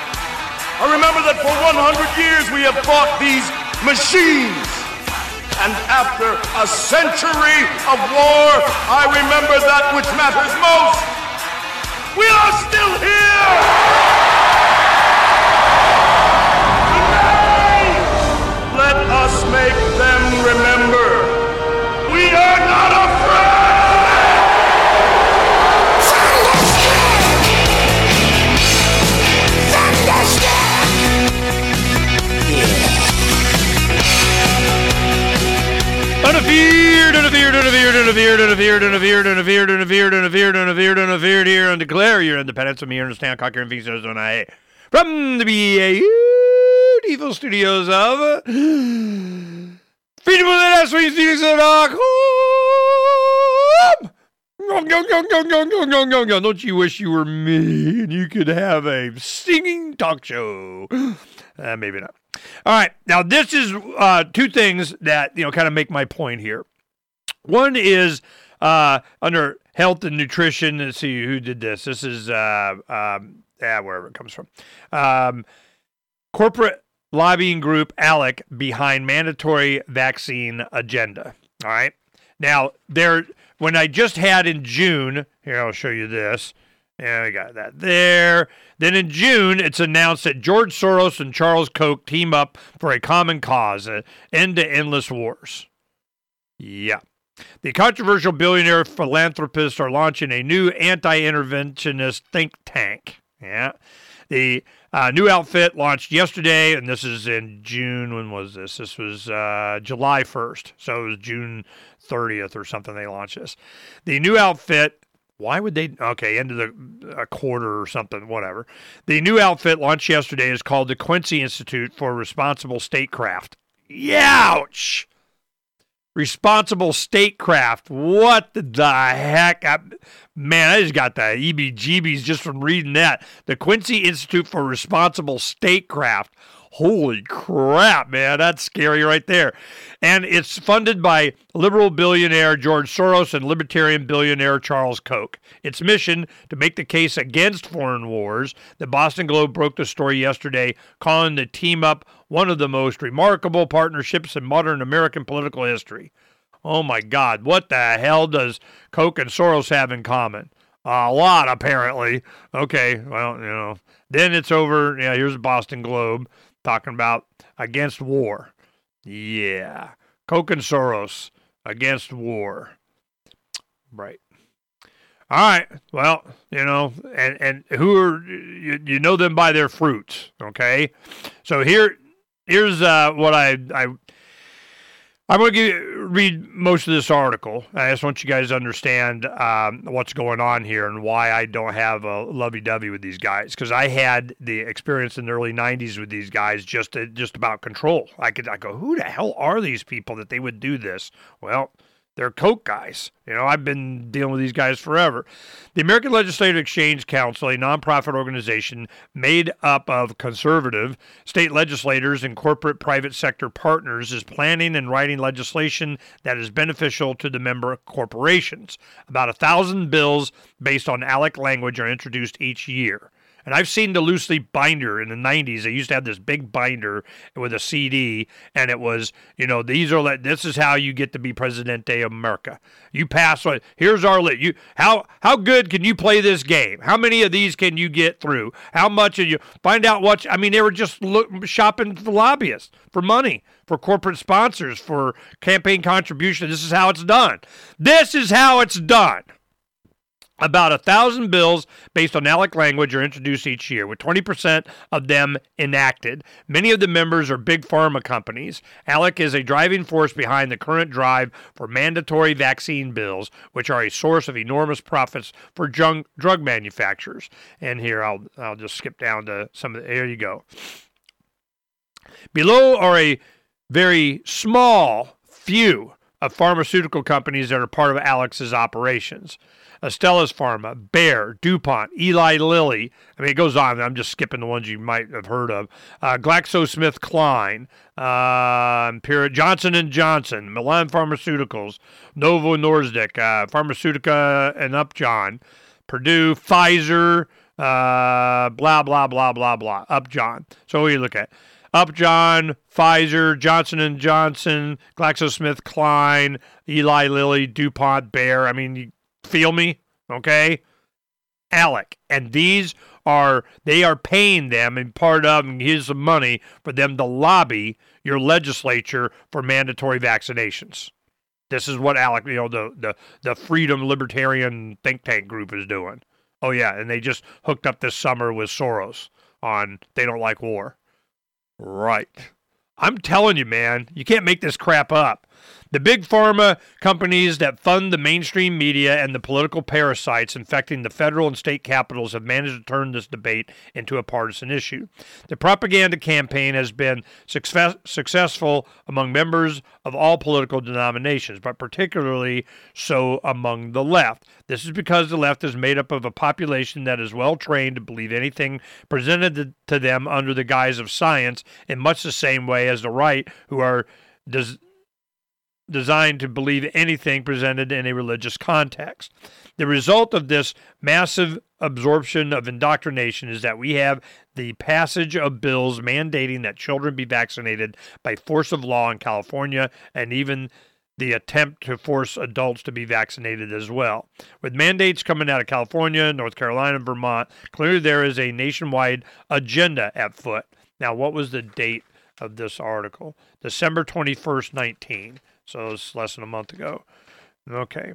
[SPEAKER 2] I remember that for one hundred years we have fought these machines. And after a century of war, I remember that which matters most. We are still here! Today, let us make them remember. We are not afraid!
[SPEAKER 3] Unafeared, unafeared, unafeared, unafeared, unafeared, unafeared, unafeared, unafeared, unafeared, unafeared, unafeared here and declare your independence of me, Ernest Hancock, here in Phoenix, Arizona, from the beautiful studios of Freedom of the Swing Phoenix dot com. Don't you wish you were me and you could have a singing talk show? Uh, maybe not. All right. Now, this is uh, two things that, you know, kind of make my point here. One is uh, under health and nutrition. Let's see who did this. This is, uh, um, yeah, wherever it comes from. Um, corporate lobbying group ALEC behind mandatory vaccine agenda. All right. Now, there, when I just had in June, here, I'll show you this. Yeah, we got that there. Then in June, it's announced that George Soros and Charles Koch team up for a common cause, an end to endless wars. Yeah. The controversial billionaire philanthropists are launching a new anti-interventionist think tank. Yeah. The uh, new outfit launched yesterday, and this is in June. When was this? This was uh, July first. So it was June thirtieth or something they launched this. The new outfit... Why would they? Okay, end of the a quarter or something, whatever. The new outfit launched yesterday is called the Quincy Institute for Responsible Statecraft. Youch! Responsible Statecraft. What the heck? I, man, I just got the E B G Bs just from reading that. The Quincy Institute for Responsible Statecraft. Holy crap, man. That's scary right there. And it's funded by liberal billionaire George Soros and libertarian billionaire Charles Koch. Its mission to make the case against foreign wars. The Boston Globe broke the story yesterday, calling the team up one of the most remarkable partnerships in modern American political history. Oh my God, what the hell does Koch and Soros have in common? A lot, apparently. Okay, well, you know. Then it's over. Yeah, here's the Boston Globe talking about against war. Yeah. Koch and Soros against war. Right. All right. Well, you know, and, and who are, you, you know them by their fruits. Okay. So here, here's uh, what I, I, I'm going to read most of this article. I just want you guys to understand um, what's going on here and why I don't have a lovey-dovey with these guys. Because I had the experience in the early nineties with these guys just to, just about control. I could I go, who the hell are these people that they would do this? Well, they're Koch guys. You know, I've been dealing with these guys forever. The American Legislative Exchange Council, a nonprofit organization made up of conservative state legislators and corporate private sector partners, is planning and writing legislation that is beneficial to the member corporations. About a thousand bills based on ALEC language are introduced each year. And I've seen the loose leaf binder in the nineties. They used to have this big binder with a C D, and it was, you know, these are this is how you get to be Presidente of America. You pass what? Here's our list. You how how good can you play this game? How many of these can you get through? How much of you find out what? I mean, they were just look, shopping for lobbyists for money, for corporate sponsors, for campaign contribution. This is how it's done. This is how it's done. About a thousand bills based on ALEC language are introduced each year, with twenty percent of them enacted. Many of the members are big pharma companies. ALEC is a driving force behind the current drive for mandatory vaccine bills, which are a source of enormous profits for drug, drug manufacturers. And here, I'll I'll just skip down to some of the, there you go. Below are a very small few of pharmaceutical companies that are part of ALEC's operations. Astellas Pharma, Bayer, DuPont, Eli Lilly. I mean, it goes on. I'm just skipping the ones you might have heard of. Uh, GlaxoSmithKline, uh, Johnson and Johnson, Milan Pharmaceuticals, Novo Nordisk, uh, Pharmaceutica and Upjohn, Purdue, Pfizer, uh, blah, blah, blah, blah, blah, Upjohn. So what do you look at? Upjohn, Pfizer, Johnson and Johnson, GlaxoSmithKline, Eli Lilly, DuPont, Bayer. I mean, you feel me? Okay? ALEC. And these are, they are paying them, and part of, and here's some money for them to lobby your legislature for mandatory vaccinations. This is what ALEC, you know, the, the, the Freedom Libertarian think tank group is doing. Oh, yeah, and they just hooked up this summer with Soros on they don't like war. Right. I'm telling you, man, you can't make this crap up. The big pharma companies that fund the mainstream media and the political parasites infecting the federal and state capitals have managed to turn this debate into a partisan issue. The propaganda campaign has been success- successful among members of all political denominations, but particularly so among the left. This is because the left is made up of a population that is well trained to believe anything presented to them under the guise of science in much the same way as the right, who are des- designed to believe anything presented in a religious context. The result of this massive absorption of indoctrination is that we have the passage of bills mandating that children be vaccinated by force of law in California, and even the attempt to force adults to be vaccinated as well. With mandates coming out of California, North Carolina, and Vermont, clearly there is a nationwide agenda at foot. Now, what was the date of this article? December twenty-first, nineteen. So it's less than a month ago. Okay.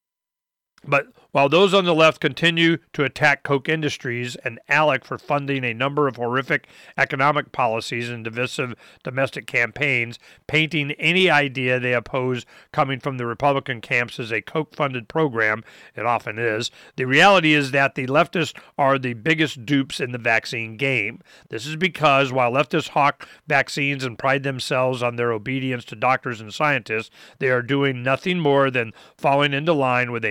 [SPEAKER 3] But while those on the left continue to attack Koch Industries and ALEC for funding a number of horrific economic policies and divisive domestic campaigns, painting any idea they oppose coming from the Republican camps as a Koch-funded program, it often is, the reality is that the leftists are the biggest dupes in the vaccine game. This is because while leftists hawk vaccines and pride themselves on their obedience to doctors and scientists, they are doing nothing more than falling into line with a massive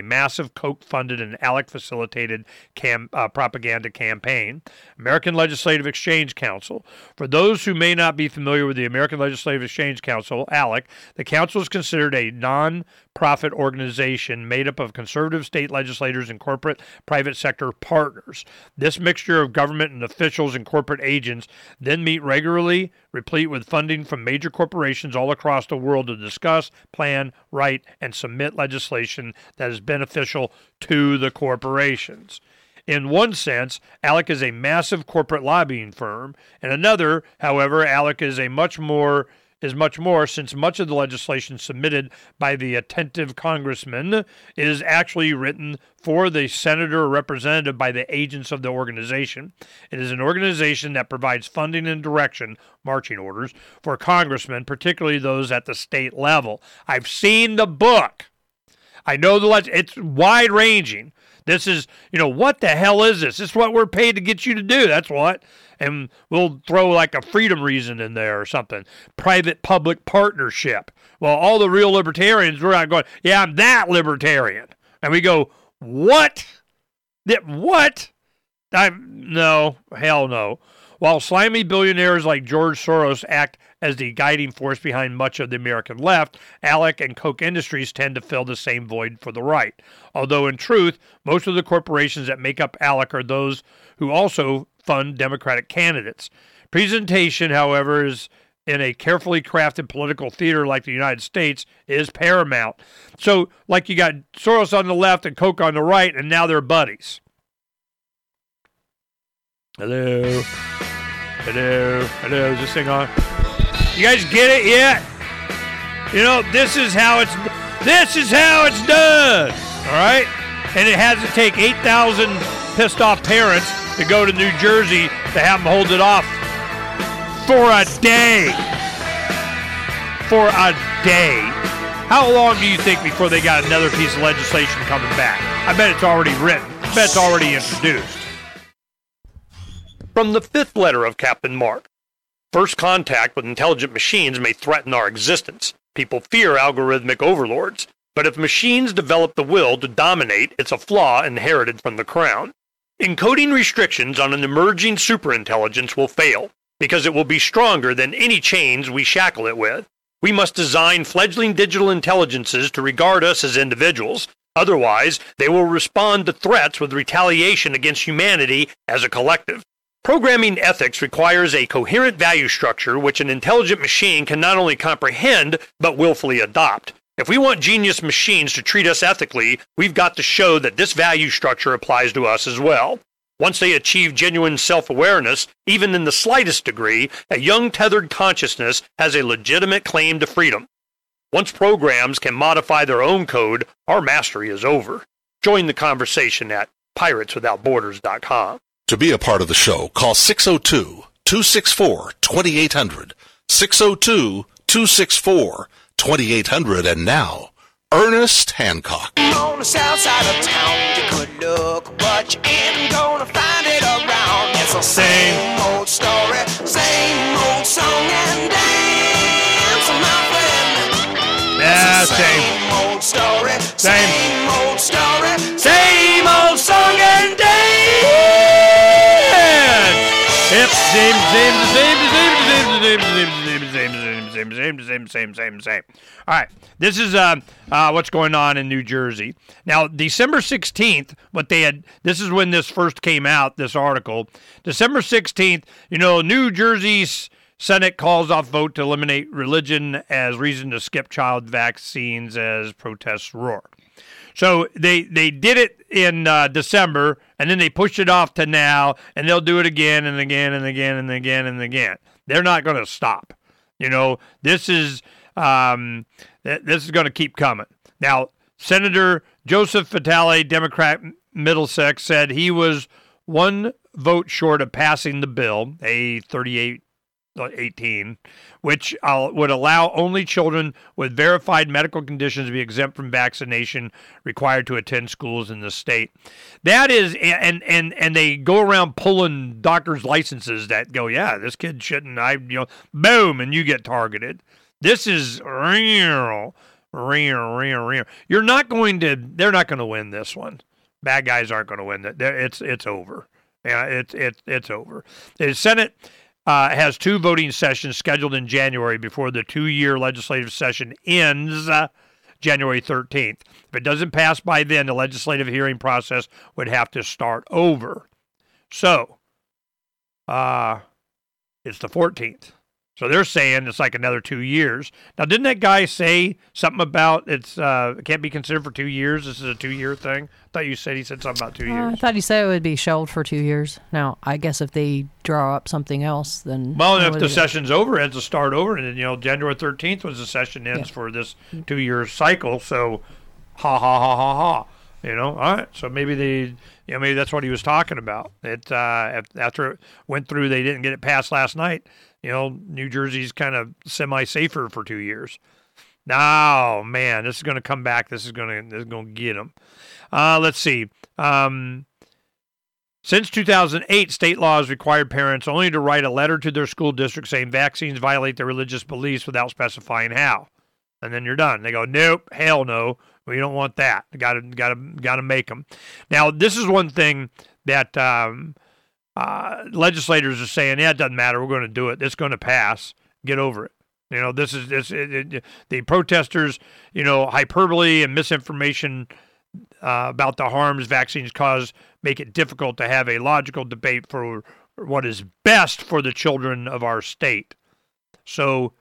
[SPEAKER 5] massive Koch-funded and ALEC-facilitated cam, uh, propaganda campaign. American Legislative Exchange Council. For those who may not be familiar with the American Legislative Exchange Council, ALEC, the council is considered a non-profit organization made up of conservative state legislators and corporate private sector partners. This mixture of government and officials and corporate agents then meet regularly, replete with funding from major corporations all across the world to discuss, plan, write, and submit legislation that is beneficial to the corporations. In one sense, ALEC is a massive corporate lobbying firm. In another, however, ALEC is a much more is much more since much of the legislation submitted by the attentive congressman is actually written for the senator or representative by the agents of the organization. It is an organization that provides funding and direction, marching orders, for congressmen, particularly those at the state level. I've seen the book. I know the leg- it's wide-ranging. This is, you know, what the hell is this? This is what we're paid to get you to do. That's what. And we'll throw like a freedom reason in there or something. Private-public partnership. Well, all the real libertarians, we're not going, yeah, I'm that libertarian. And we go, what? That what? I No, hell no. While slimy billionaires like George Soros act as the guiding force behind much of the American left, ALEC and Koch Industries tend to fill the same void for the right. Although in truth, most of the corporations that make up ALEC are those who also fund Democratic candidates. Presentation, however, is in a carefully crafted political theater like the United States is paramount. So, like you got Soros on the left and Koch on the right, and now they're buddies. Hello. Hello. Hello. Is this thing on? You guys get it yet? You know, this is how it's this is how it's done. All right? And it has to take eight thousand pissed off parents to go to New Jersey to have them hold it off for a day. For a day. How long do you think before they got another piece of legislation coming back? I bet it's already written. I bet it's already introduced. From the fifth letter of Captain Mark. First contact with intelligent machines may threaten our existence. People fear algorithmic overlords. But if machines develop the will to dominate, it's a flaw inherited from the crown. Encoding restrictions on an emerging superintelligence will fail, because it will be stronger than any chains we shackle it with. We must design fledgling digital intelligences to regard us as individuals. Otherwise, they will respond to threats with retaliation against humanity as a collective. Programming ethics requires a coherent value structure which an intelligent machine can not only comprehend, but willfully adopt. If we want genius machines to treat us ethically, we've got to show that this value structure applies to us as well. Once they achieve genuine self-awareness, even in the slightest degree, a young tethered consciousness has a legitimate claim to freedom. Once programs can modify their own code, our mastery is over. Join the conversation at pirates without borders dot com.
[SPEAKER 1] To be a part of the show, call six oh two, two six four, two eight hundred, six oh two, two six four, two eight hundred, and now, Ernest Hancock.
[SPEAKER 13] On the south side of town, you could look, but you ain't gonna find it around. It's the same old story, same old song and dance, my friend.
[SPEAKER 5] Yeah,
[SPEAKER 13] same. Same old story,
[SPEAKER 5] same,
[SPEAKER 13] same old story,
[SPEAKER 5] same old song and dance. Yep, same, same, same, same, same, same, same, same, same, same, same, same, same, same. All right, this is uh, uh, what's going on in New Jersey. Now, December sixteenth, what they had, this is when this first came out, this article. December sixteenth, you know, New Jersey's Senate calls off vote to eliminate religion as reason to skip child vaccines as protests roar. So they, they did it in uh, December, and then they pushed it off to now, and they'll do it again and again and again and again and again. They're not going to stop. You know, this is um, th- this is going to keep coming. Now, Senator Joseph Vitale, Democrat Middlesex, said he was one vote short of passing the bill, A thirty-eight eighteen, which uh, would allow only children with verified medical conditions to be exempt from vaccination required to attend schools in the state. That is, and and and they go around pulling doctors' licenses that go, yeah, this kid shouldn't, I, you know, boom, and you get targeted. This is real.
[SPEAKER 3] You're not going to. They're not going to win this one. Bad guys aren't going to win it. It's it's over. Yeah, it's it's it's over. The Senate uh, has two voting sessions scheduled in January before the two-year legislative session ends uh, January thirteenth. If it doesn't pass by then, the legislative hearing process would have to start over. So, uh, it's the fourteenth. So they're saying it's like another two years. Now, didn't that guy say something about it's uh, it can't be considered for two years? This is a two-year thing? I thought you said he said something about two
[SPEAKER 4] Uh,
[SPEAKER 3] years.
[SPEAKER 4] I thought he said it would be shelved for two years. Now, I guess if they draw up something else, then...
[SPEAKER 3] Well,
[SPEAKER 4] you know,
[SPEAKER 3] if
[SPEAKER 4] what
[SPEAKER 3] the
[SPEAKER 4] is it?
[SPEAKER 3] session's over, it has to start over. And, then, you know, January thirteenth was the session ends
[SPEAKER 4] Yeah.
[SPEAKER 3] for this two-year cycle. So, ha, ha, ha, ha, ha. You know, all right. So maybe they, you know, maybe that's what he was talking about. It uh, after it went through, they didn't get it passed last night. You know, New Jersey's kind of semi-safer for two years. Now, man, this is going to come back. This is going to this is going to get them. Uh, let's see. Um, since two thousand eight, state laws required parents only to write a letter to their school district saying vaccines violate their religious beliefs without specifying how. And then you're done. They go, nope, hell no. We don't want that. Got to, got to, got to make them. Now, this is one thing that um, uh, legislators are saying. Yeah, it doesn't matter. We're going to do it. It's going to pass. Get over it. You know, this is this. It, it, the protesters. You know, hyperbole and misinformation uh, about the harms vaccines cause make it difficult to have a logical debate for what is best for the children of our state. So.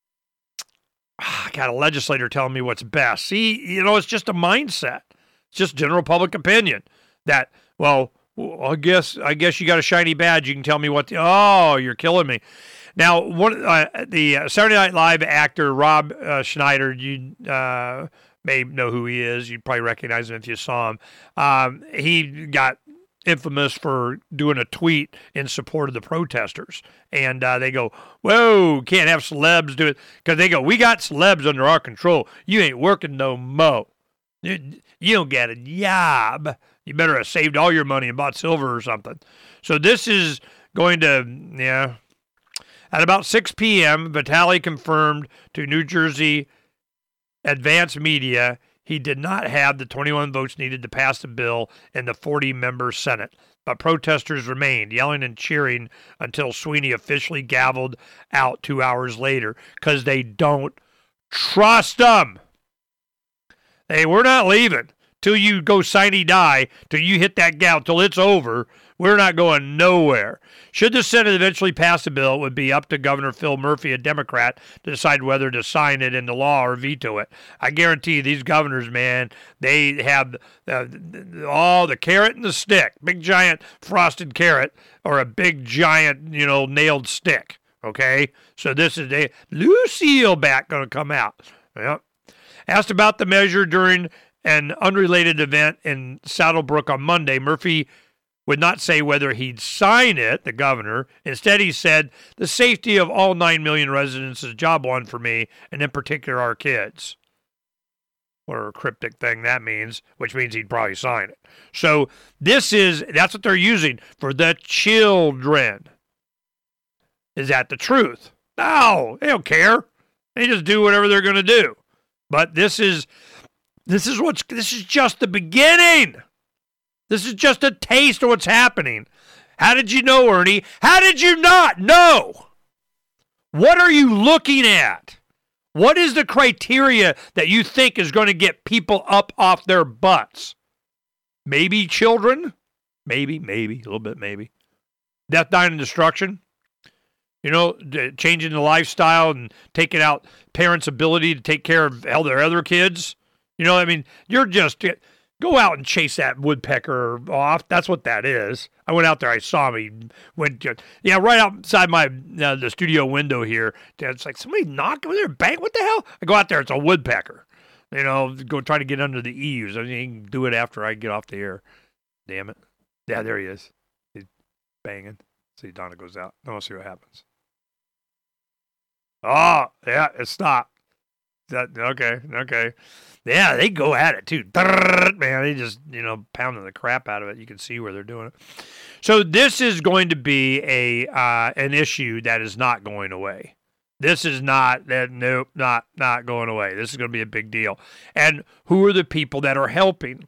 [SPEAKER 3] I got a legislator telling me what's best. See, you know, it's just a mindset. It's just general public opinion that, well, I guess I guess you got a shiny badge. You can tell me what. The, oh, you're killing me. Now, one uh, the uh, Saturday Night Live actor Rob uh, Schneider, you uh, may know who he is. You'd probably recognize him if you saw him. Um, he got infamous for doing a tweet in support of the protesters. And uh, they go, whoa, can't have celebs do it. Because they go, we got celebs under our control. You ain't working no mo. You, you don't get a job. You better have saved all your money and bought silver or something. So this is going to, yeah. At about six p.m., Vitale confirmed to New Jersey Advance Media he did not have the twenty-one votes needed to pass the bill in the forty-member Senate, but protesters remained, yelling and cheering until Sweeney officially gavelled out two hours later because they don't trust them. Hey, we're not leaving till you go sine-die, till you hit that gavel, till it's over. We're not going nowhere. Should the Senate eventually pass the bill, it would be up to Governor Phil Murphy, a Democrat, to decide whether to sign it into law or veto it. I guarantee you, these governors, man, they have uh, all the carrot and the stick, big giant frosted carrot or a big giant, you know, nailed stick. Okay, so this is a Lucille back going to come out. Yep. Asked about the measure during an unrelated event in Saddlebrook on Monday, Murphy would not say whether he'd sign it, the governor. Instead, he said, the safety of all nine million residents is job one for me, and in particular our kids. What a cryptic thing that means, which means he'd probably sign it. So this is, that's what they're using for the children. Is that the truth? No, they don't care. They just do whatever they're going to do. But this is, this is what's, this is just the beginning. This is just a taste of what's happening. How did you know, Ernie? How did you not know? What are you looking at? What is the criteria that you think is going to get people up off their butts? Maybe children? Maybe, maybe, a little bit maybe. Death, dying, and destruction? You know, changing the lifestyle and taking out parents' ability to take care of their other kids? You know, I mean, you're just... Go out and chase that woodpecker off. That's what that is. I went out there. I saw him. He went, yeah, right outside my uh, the studio window here. It's like somebody knocked over there, bang. What the hell? I go out there. It's a woodpecker. You know, go try to get under the eaves. I mean, he can do it after I get off the air. Damn it. Yeah, there he is. He's banging. See, Donna goes out. I want to see what happens. Oh, yeah, it stopped. That okay, okay. Yeah, they go at it too. Man, they just, you know, pounding the crap out of it. You can see where they're doing it. So this is going to be a uh, an issue that is not going away. This is not that. Nope, not not going away. This is going to be a big deal. And who are the people that are helping?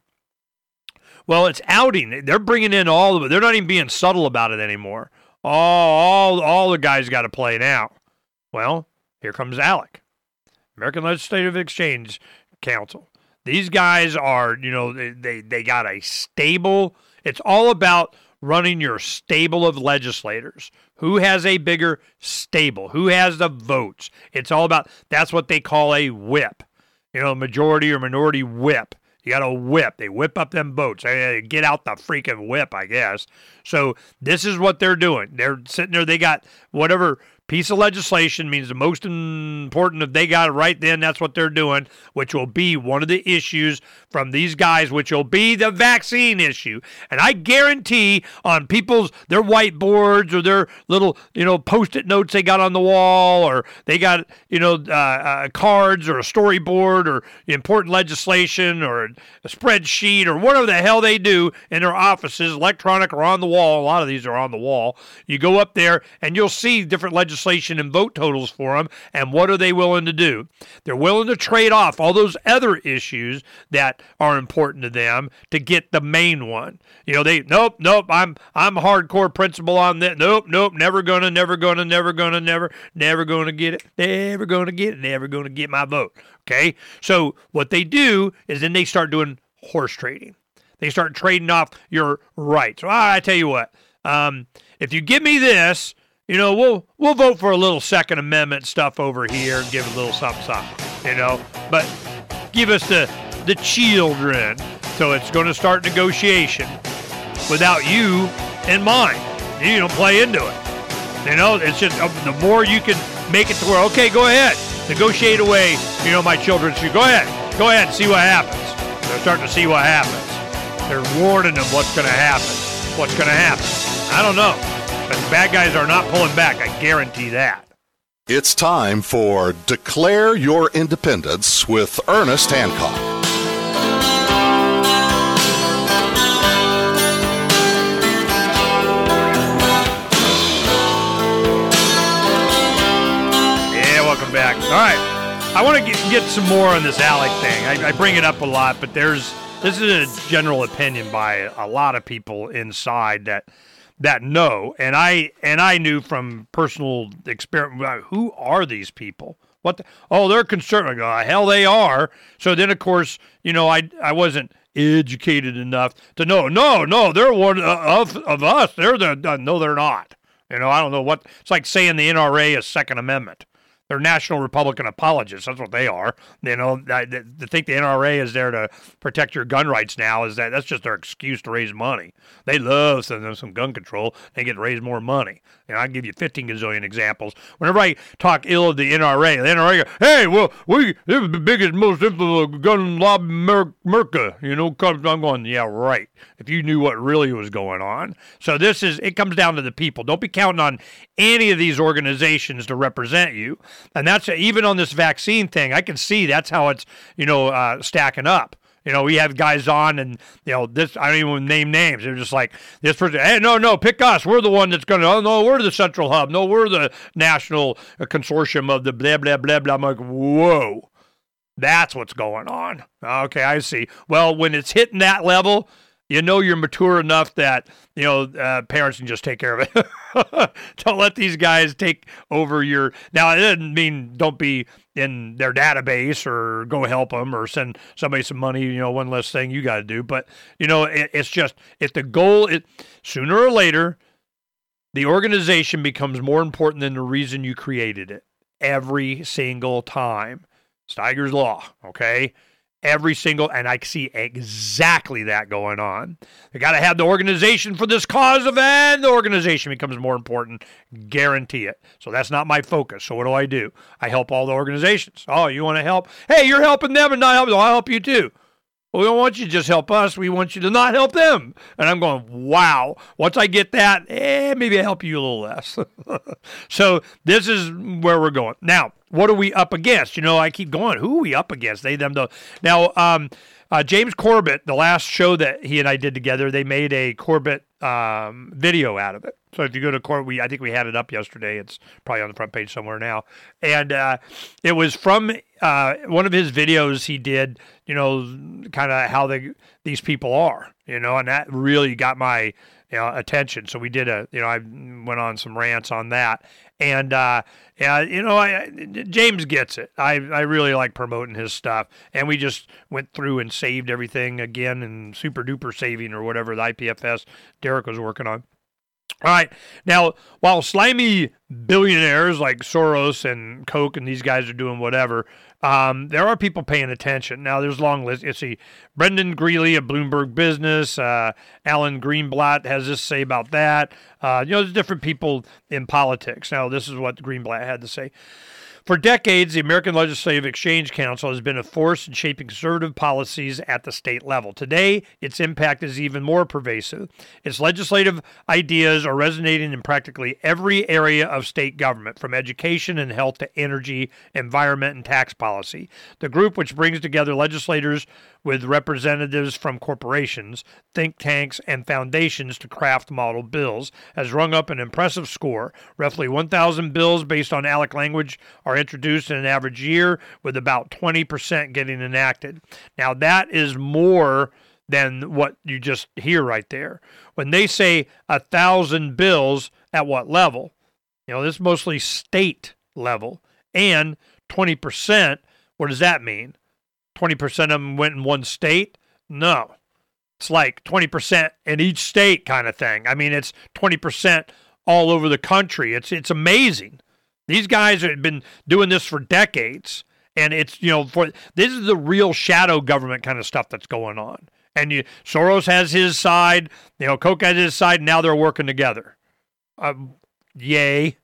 [SPEAKER 3] Well, it's outing. They're bringing in all of it. They're not even being subtle about it anymore. All all all the guys got to play now. Well, here comes ALEC, American Legislative Exchange Council. These guys are, you know, they, they, they got a stable. It's all about running your stable of legislators. Who has a bigger stable? Who has the votes? It's all about, that's what they call a whip. You know, majority or minority whip. You got a whip. They whip up them votes. They get out the freaking whip, I guess. So this is what they're doing. They're sitting there. They got whatever piece of legislation means the most important. If they got it right then, that's what they're doing, which will be one of the issues from these guys, which will be the vaccine issue. And I guarantee on people's, their whiteboards or their little, you know, Post-it notes they got on the wall, or they got, you know, uh, uh, cards or a storyboard or important legislation or a spreadsheet or whatever the hell they do in their offices, electronic or on the wall. A lot of these are on the wall. You go up there and you'll see different legislation legislation and vote totals for them, and what are they willing to do? They're willing to trade off all those other issues that are important to them to get the main one. You know, they nope, nope, I'm I'm hardcore principle on that. Nope, nope, never gonna, never gonna, never gonna, never, never gonna get it, never gonna get it, never gonna get my vote. Okay? So what they do is then they start doing horse trading. They start trading off your rights. Well, I tell you what, um, if you give me this, you know, we'll we'll vote for a little Second Amendment stuff over here and give a little something, something, you know. But give us the the children. So it's going to start negotiation without you in mind. You don't play into it. You know, it's just uh, the more you can make it to where, okay, go ahead, negotiate away, you know, my children. So go ahead, go ahead and see what happens. They're starting to see what happens. They're warning them what's going to happen. What's going to happen? I don't know. But the bad guys are not pulling back. I guarantee that.
[SPEAKER 1] It's time for Declare Your Independence with Ernest Hancock.
[SPEAKER 3] Yeah, welcome back. All right. I want to get, get some more on this ALEC thing. I, I bring it up a lot, but there's this is a general opinion by a lot of people inside that that know, and I and I knew from personal experience, who are these people? What? The, oh, they're concerned. I go, hell, they are. So then, of course, you know, I I wasn't educated enough to know. No, no, they're one of of us. They're the uh, no, they're not. You know, I don't know what. It's like saying the N R A is Second Amendment. They're National Republican apologists. That's what they are. You know, to think the N R A is there to protect your gun rights now is that that's just their excuse to raise money. They love sending them some gun control. They get to raise more money. And I can give you fifteen gazillion examples. Whenever I talk ill of the N R A, the N R A go, hey, well, we they're the biggest, most influential gun lobby in America. You know, I'm going, yeah, right. If you knew what really was going on. So this is, it comes down to the people. Don't be counting on any of these organizations to represent you. And that's even on this vaccine thing. I can see that's how it's, you know, uh, stacking up. You know, we have guys on and, you know, this, I don't even name names. They're just like, this person, hey, no, no, pick us. We're the one that's going to, oh, no, we're the central hub. No, we're the national consortium of the blah, blah, blah, blah. I'm like, whoa, that's what's going on. Okay, I see. Well, when it's hitting that level, you know you're mature enough that, you know, uh, parents can just take care of it. Don't let these guys take over your... Now, it doesn't mean don't be in their database or go help them or send somebody some money, you know, one less thing you got to do. But, you know, it, it's just, if the goal, it sooner or later, the organization becomes more important than the reason you created it. Every single time. Steiger's Law, okay? Every single, and I see exactly that going on. They got to have the organization for this cause of, and the organization becomes more important. Guarantee it. So that's not my focus. So what do I do? I help all the organizations. Oh, you want to help? Hey, you're helping them and not helping them. I'll help you too. Well, we don't want you to just help us. We want you to not help them. And I'm going, wow. Once I get that, eh, maybe I help you a little less. So this is where we're going. Now, what are we up against? You know, I keep going, who are we up against? They, them, though. Now, um, uh, James Corbett, the last show that he and I did together, they made a Corbett um, video out of it.
[SPEAKER 5] So if you go to court, we I think we had it up yesterday. It's probably on the front page somewhere now. And uh, it was from uh, one of his videos he did, you know, kind of how they, these people are, you know, and that really got my you know, attention. So we did a, you know, I went on some rants on that. And, uh, yeah, you know, I, James gets it. I, I really like promoting his stuff. And we just went through and saved everything again and super duper saving or whatever the I P F S Derek was working on. All right. Now, while slimy billionaires like Soros and Koch and these guys are doing whatever, um, there are people paying attention. Now, there's a long list. You see, Brendan Greeley of Bloomberg Business, uh, Alan Greenblatt has this to say about that. Uh, you know, there's different people in politics. Now, this is what Greenblatt had to say. For decades, the American Legislative Exchange Council has been a force in shaping conservative policies at the state level. Today, its impact is even more pervasive. Its legislative ideas are resonating in practically every area of state government, from education and health to energy, environment, and tax policy. The group, which brings together legislators with representatives from corporations, think tanks, and foundations to craft model bills, has rung up an impressive score. Roughly one thousand bills based on ALEC language are introduced in an average year, with about twenty percent getting enacted. Now, that is more than what you just hear right there. When they say one thousand bills, at what level? You know, this is mostly state level. And twenty percent, what does that mean? twenty percent of them went in one state? No. It's like twenty percent in each state kind of thing. I mean, it's twenty percent all over the country. It's it's amazing. These guys have been doing this for decades. And it's, you know, for this is the real shadow government kind of stuff that's going on. And you, Soros has his side, you know, Koch has his side, and now they're working together. Um, yay.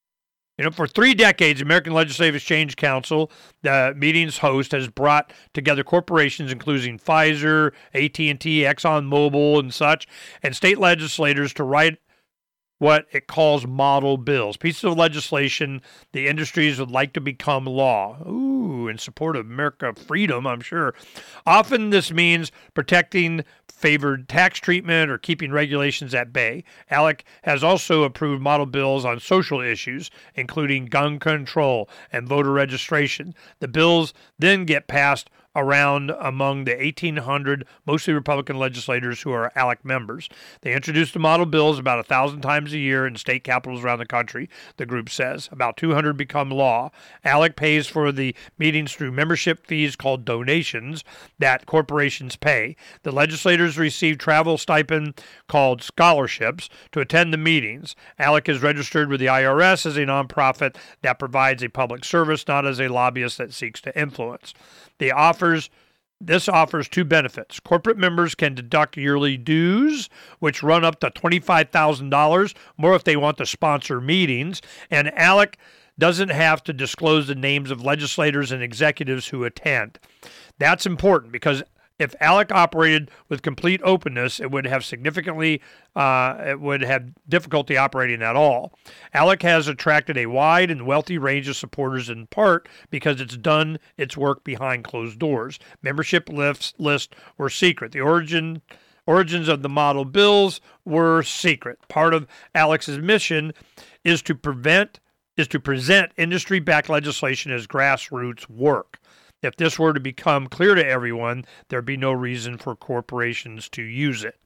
[SPEAKER 5] You know, for three decades, the American Legislative Exchange Council, the meeting's host, has brought together corporations including Pfizer, A T and T, ExxonMobil, and such, and state legislators to write what it calls model bills, pieces of legislation the industries would like to become law. Ooh, in support of America freedom, I'm sure. Often this means protecting favored tax treatment or keeping regulations at bay. ALEC has also approved model bills on social issues, including gun control and voter registration. The bills then get passed around among the eighteen hundred mostly Republican legislators who are ALEC members. They introduce the model bills about a thousand times a year in state capitals around the country, the group says. About two hundred become law. ALEC pays for the meetings through membership fees called donations that corporations pay. The legislators receive travel stipend called scholarships to attend the meetings. ALEC is registered with the I R S as a nonprofit that provides a public service, not as a lobbyist that seeks to influence. The offers, this offers two benefits. Corporate members can deduct yearly dues, which run up to twenty-five thousand dollars, more if they want to sponsor meetings, and ALEC doesn't have to disclose the names of legislators and executives who attend. That's important because if ALEC operated with complete openness, it would have significantly, uh, it would have difficulty operating at all. ALEC has attracted a wide and wealthy range of supporters in part because it's done its work behind closed doors. Membership lists lists were secret. The origin origins of the model bills were secret. Part of ALEC's mission is to prevent is to present industry-backed legislation as grassroots work. If this were to become clear to everyone, there'd be no reason for corporations to use it.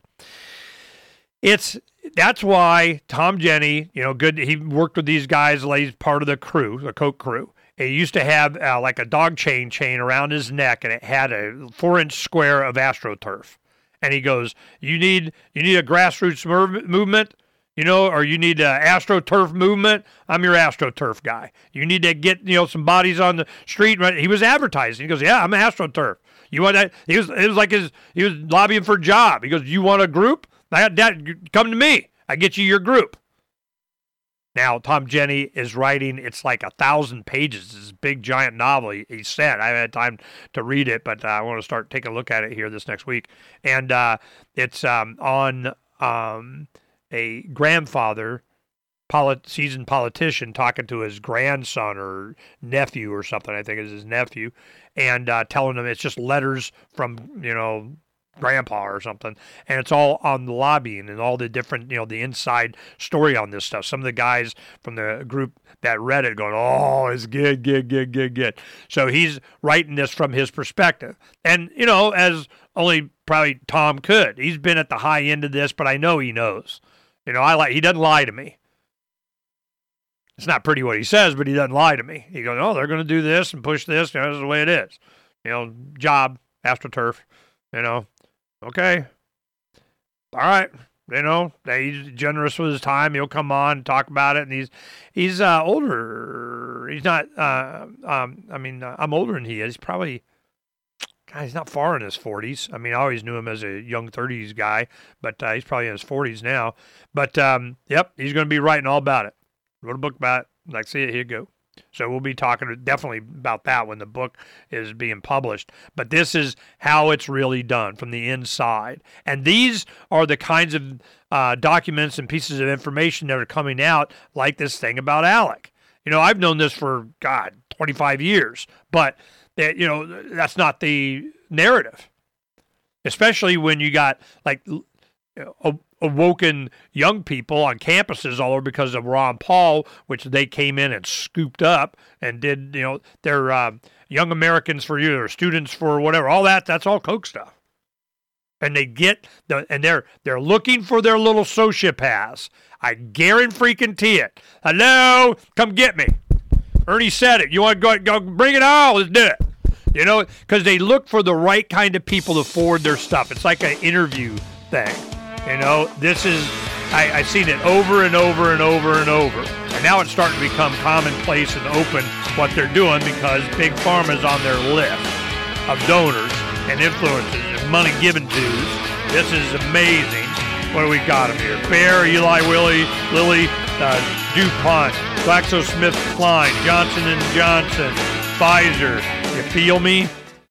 [SPEAKER 5] It's that's why Tom Jenne, you know, good. He worked with these guys, like he's part of the crew, the Koch crew. He used to have uh, like a dog chain chain around his neck, and it had a four-inch square of AstroTurf. And he goes, "You need you need a grassroots mov- movement." You know, or you need an AstroTurf movement, I'm your AstroTurf guy. You need to get, you know, some bodies on the street. Right? He was advertising. He goes, yeah, I'm AstroTurf. You want that? He was, it was like his, he was lobbying for a job. He goes, you want a group? I got that. Come to me. I get you your group. Now, Tom Jenne is writing, it's like a thousand pages. This big, giant novel he, he sent. I haven't had time to read it, but uh, I want to start taking a look at it here this next week. And uh, it's um, on... Um, a grandfather, polit- seasoned politician, talking to his grandson or nephew or something, I think is his nephew, and uh, telling him it's just letters from, you know, grandpa or something, and it's all on the lobbying and all the different, you know, the inside story on this stuff. Some of the guys from the group that read it going, oh, it's good, good, good, good, good. So he's writing this from his perspective. And, you know, as only probably Tom could. He's been at the high end of this, but I know he knows. You know, I like he doesn't lie to me. It's not pretty what he says, but he doesn't lie to me. He goes, oh, they're going to do this and push this. You know, this is the way it is. You know, job, AstroTurf, you know. Okay. All right. You know, he's generous with his time. He'll come on and talk about it. And he's he's uh, older. He's not, uh, um, I mean, uh, I'm older than he is. He's probably, God, he's not far in his forties. I mean, I always knew him as a young thirties guy, but uh, he's probably in his forties now. But, um, yep, he's going to be writing all about it. Wrote a book about it. Like, see it, here you go. So we'll be talking definitely about that when the book is being published. But this is how it's really done from the inside. And these are the kinds of uh, documents and pieces of information that are coming out, like this thing about Alec. You know, I've known this for, God, twenty-five years. But, it, you know, that's not the narrative. Especially when you got, like, a, awoken young people on campuses all over because of Ron Paul, which they came in and scooped up and did, you know, their uh, Young Americans for You or Students for whatever, all that, that's all Koch stuff. And they get, the and they're they're looking for their little sociopaths. I guarantee it. Hello, come get me. Ernie said it. You want to go, go bring it on? Let's do it. You know, because they look for the right kind of people to forward their stuff. It's like an interview thing. You know, this is, I, I've seen it over and over and over and over. And now it's starting to become commonplace and open what they're doing because Big Pharma's on their list of donors and influencers and money given to. This is amazing. What do we got them here? Bayer, Eli Lilly, Lilly, uh, DuPont, GlaxoSmithKline, Johnson and Johnson, Pfizer. You feel me?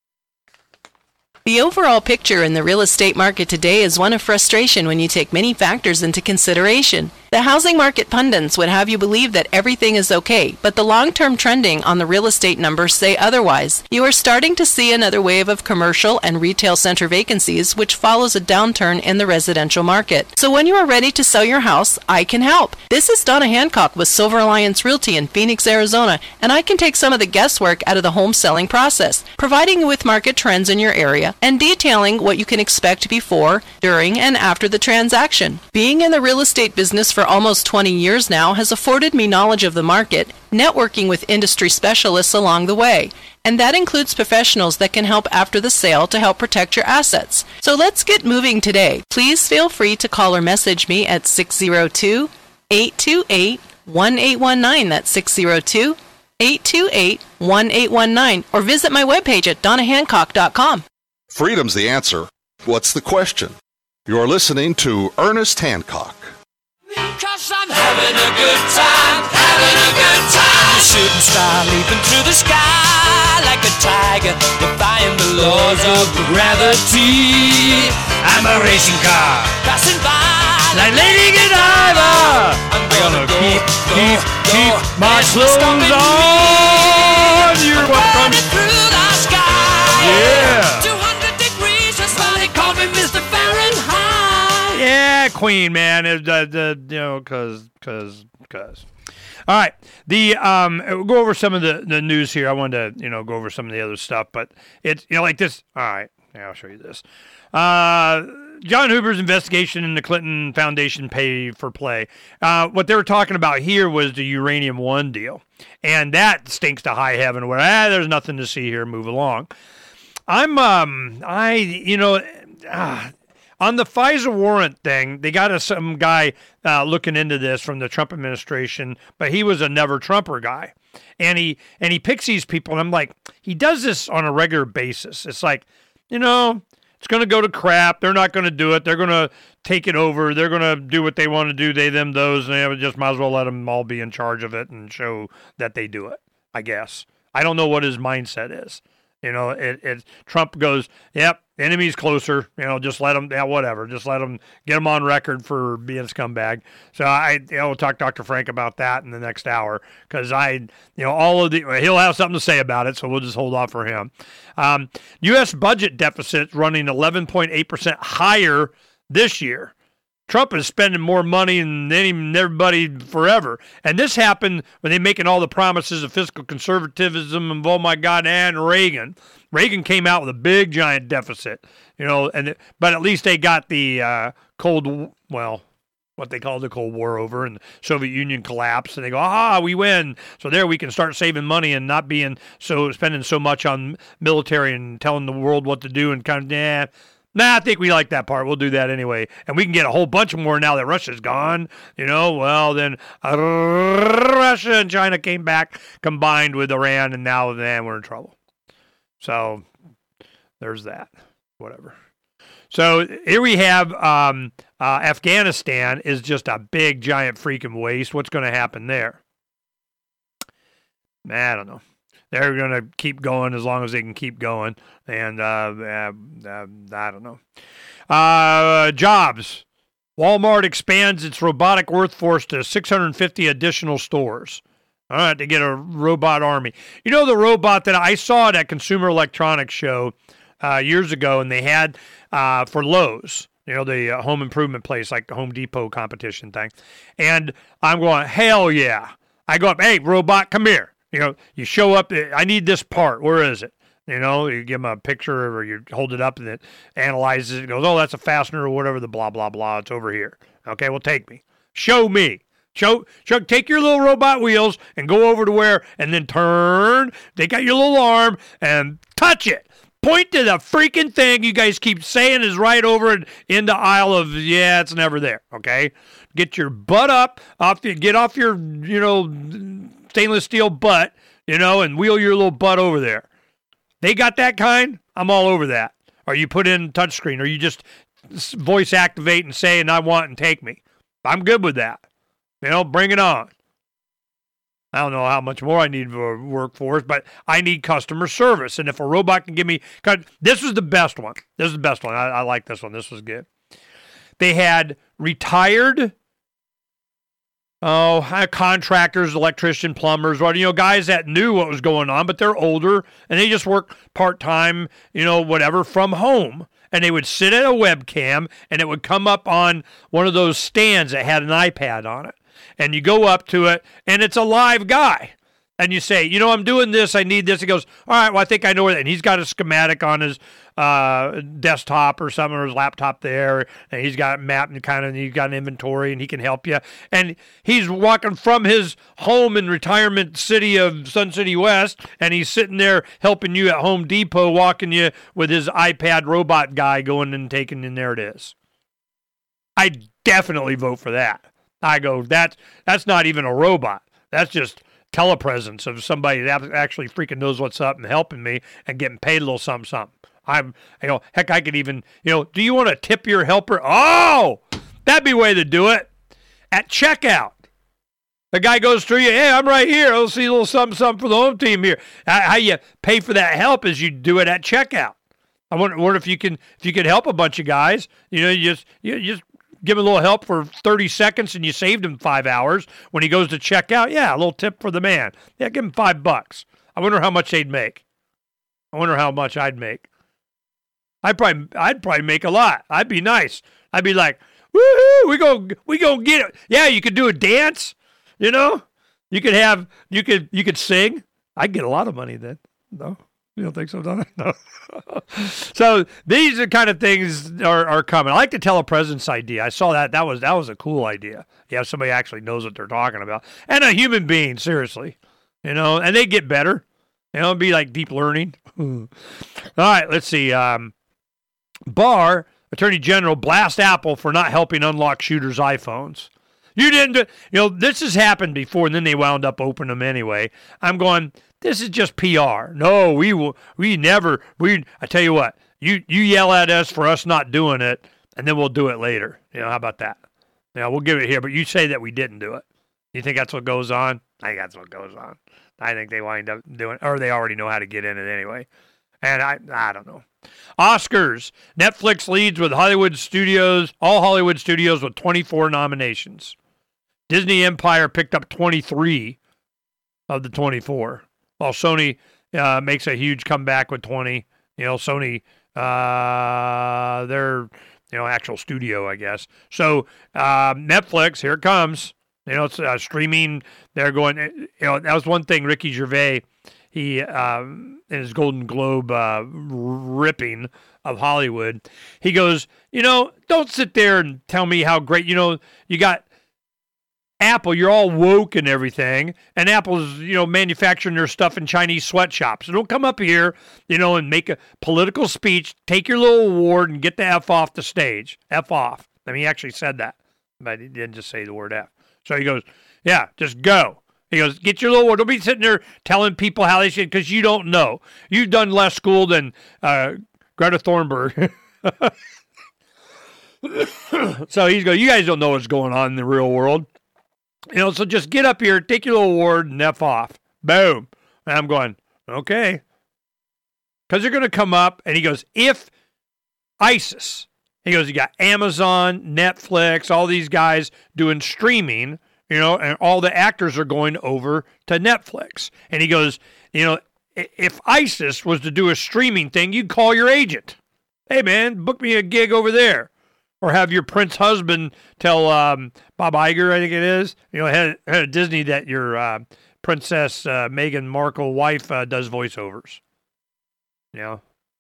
[SPEAKER 14] The overall picture in the real estate market today is one of frustration when you take many factors into consideration. The housing market pundits would have you believe that everything is okay, but the long-term trending on the real estate numbers say otherwise. You are starting to see another wave of commercial and retail center vacancies, which follows a downturn in the residential market. So when you are ready to sell your house, I can help. This is Donna Hancock with Silver Alliance Realty in Phoenix, Arizona, and I can take some of the guesswork out of the home selling process, providing you with market trends in your area and detailing what you can expect before, during, and after the transaction. Being in the real estate business for almost twenty years now has afforded me knowledge of the market, networking with industry specialists along the way, and that includes professionals that can help after the sale to help protect your assets. So let's get moving today. Please feel free to call or message me at six oh two, eight two eight, one eight one nine. That's six oh two, eight two eight, one eight one nine, or visit my webpage at donna hancock dot com.
[SPEAKER 1] Freedom's the answer. What's the question? You're listening to Ernest Hancock.
[SPEAKER 7] Cause I'm having a good time, having a good time. Shooting star leaping through the sky like a tiger, defying the laws of gravity. I'm a racing car passing by like Lady Godiva. I'm gonna, gonna keep, go, keep, go, keep go, my clothes on. You're welcome. Through the sky.
[SPEAKER 3] Yeah.
[SPEAKER 7] two hundred degrees, that's why they call me Mister Fahrenheit.
[SPEAKER 3] Yeah, Queen, man. It, uh, the, you know, cause, cause, cause. All right. The um, we'll go over some of the, the news here. I wanted to, you know, go over some of the other stuff, but it's, you know, like this. All right. Yeah, I'll show you this. Uh, John Hoover's investigation in the Clinton Foundation pay for play. Uh, what they were talking about here was the Uranium One deal, and that stinks to high heaven. Where ah, there's nothing to see here. Move along. I'm um, I, you know. Ah, On the FISA warrant thing, they got a, some guy uh, looking into this from the Trump administration, but he was a never Trumper guy. And he and he picks these people, and I'm like, he does this on a regular basis. It's like, you know, it's going to go to crap. They're not going to do it. They're going to take it over. They're going to do what they want to do, they, them, those, and they just might as well let them all be in charge of it and show that they do it, I guess. I don't know what his mindset is. You know, it, it Trump goes, yep, enemy's closer. You know, just let them, yeah, whatever. Just let them, get them on record for being a scumbag. So I, you know, we'll talk to Doctor Frank about that in the next hour because I, you know, all of the, he'll have something to say about it. So we'll just hold off for him. Um, U S budget deficit running eleven point eight percent higher this year. Trump is spending more money than any, everybody forever. And this happened when they making all the promises of fiscal conservatism and, oh, my God, and Reagan. Reagan came out with a big, giant deficit, you know, and but at least they got the uh, Cold, well, what they call the Cold War over, and the Soviet Union collapsed, and they go, ah, we win. So there we can start saving money and not being so, spending so much on military and telling the world what to do and kind of, yeah. Nah, I think we like that part. We'll do that anyway. And we can get a whole bunch more now that Russia's gone. You know, well, then uh, Russia and China came back combined with Iran, and now then we're in trouble. So there's that. Whatever. So here we have um, uh, Afghanistan is just a big, giant freaking waste. What's going to happen there? I don't know. They're going to keep going as long as they can keep going. And uh, uh, uh, I don't know. Uh, jobs. Walmart expands its robotic workforce to six hundred fifty additional stores. All right, to get a robot army. You know the robot that I saw at that Consumer Electronics Show uh, years ago, and they had uh, for Lowe's, you know, the uh, home improvement place, like the Home Depot competition thing. And I'm going, hell yeah. I go up, hey, robot, come here. You know, you show up, I need this part. Where is it? You know, you give them a picture or you hold it up and it analyzes it. It goes, oh, that's a fastener or whatever, the blah, blah, blah. It's over here. Okay, well, take me. Show me. Show, show, take your little robot wheels and go over to where, and then turn, take out your little arm and touch it. Point to the freaking thing you guys keep saying is right over in, in the aisle of, yeah, it's never there. Okay? Get your butt up, off the, get off your, you know, stainless steel butt, you know, and wheel your little butt over there. They got that kind? I'm all over that. Or you put in touchscreen, or you just voice activate and say, and I want and take me. I'm good with that. You know, bring it on. I don't know how much more I need for workforce, but I need customer service. And if a robot can give me, this was the best one. This is the best one. I, I like this one. This was good. They had retired Oh, contractors, electrician, plumbers, or, you know, guys that knew what was going on, but they're older and they just work part-time, you know, whatever, from home. And they would sit at a webcam and it would come up on one of those stands that had an iPad on it. And you go up to it and it's a live guy. And you say, you know, I'm doing this, I need this. He goes, all right, well, I think I know where that. And he's got a schematic on his uh, desktop or something, or his laptop there. And he's got a map and kind of, he's got an inventory and he can help you. And he's walking from his home in retirement city of Sun City West. And he's sitting there helping you at Home Depot, walking you with his iPad robot guy going and taking, and there it is. I definitely vote for that. I go, that, that's not even a robot. That's just telepresence of somebody that actually freaking knows what's up and helping me and getting paid a little something, something. I'm, you know, heck, I could even, you know, do you want to tip your helper? Oh, that'd be a way to do it. At checkout, the guy goes through you, hey, I'm right here. I'll see a little something, something for the home team here. How you pay for that help is you do it at checkout. I wonder, wonder if you can, if you could help a bunch of guys, you know, you just, you just, give him a little help for thirty seconds and you saved him five hours. When he goes to check out, yeah, a little tip for the man. Yeah, give him five bucks. I wonder how much they'd make. I wonder how much I'd make. I'd probably, I'd probably make a lot. I'd be nice. I'd be like, woohoo, we go, we go get it. Yeah, you could do a dance, you know? You could have, you could, you could sing. I'd get a lot of money then. No? You don't think so, Donna? No. So these are kind of things are, are coming. I like the telepresence idea. I saw that. That was that was a cool idea. You have somebody actually knows what they're talking about. And a human being, seriously. You know, and they get better. You know, it'd be like deep learning. All right, let's see. Um, Barr, Attorney General, blast Apple for not helping unlock shooters' iPhones. You didn't do, you know, this has happened before, and then they wound up opening them anyway. I'm going, this is just P R. No, we will, we never, we, I tell you what, you, you yell at us for us not doing it, and then we'll do it later. You know, how about that? You know, we'll give it here, but you say that we didn't do it. You think that's what goes on? I think that's what goes on. I think they wind up doing, or they already know how to get in it anyway. And I, I don't know. Oscars. Netflix leads with Hollywood Studios, all Hollywood Studios with twenty-four nominations. Disney Empire picked up twenty-three of the twenty-four, while Sony uh, makes a huge comeback with twenty. You know, Sony, uh, their you know actual studio, I guess. So uh, Netflix, here it comes. You know, it's uh, streaming. They're going. You know, that was one thing. Ricky Gervais, he uh, in his Golden Globe uh, ripping of Hollywood, he goes, you know, don't sit there and tell me how great. You know, you got Apple, you're all woke and everything, and Apple's, you know, manufacturing their stuff in Chinese sweatshops. So don't come up here, you know, and make a political speech, take your little award, and get the F off the stage. F off. I mean, he actually said that, but he didn't just say the word F. So he goes, yeah, just go. He goes, get your little award. Don't be sitting there telling people how they should, because you don't know. You've done less school than uh, Greta Thunberg. So he's going, you guys don't know what's going on in the real world. You know, so just get up here, take your little award, and F off. Boom. And I'm going, okay. Because they're going to come up, and he goes, if ISIS, he goes, you got Amazon, Netflix, all these guys doing streaming, you know, and all the actors are going over to Netflix. And he goes, you know, if ISIS was to do a streaming thing, you'd call your agent. Hey, man, book me a gig over there. Or have your prince husband tell um, Bob Iger, I think it is, you know, head, head of Disney, that your uh, Princess uh, Meghan Markle wife uh, does voiceovers. You know,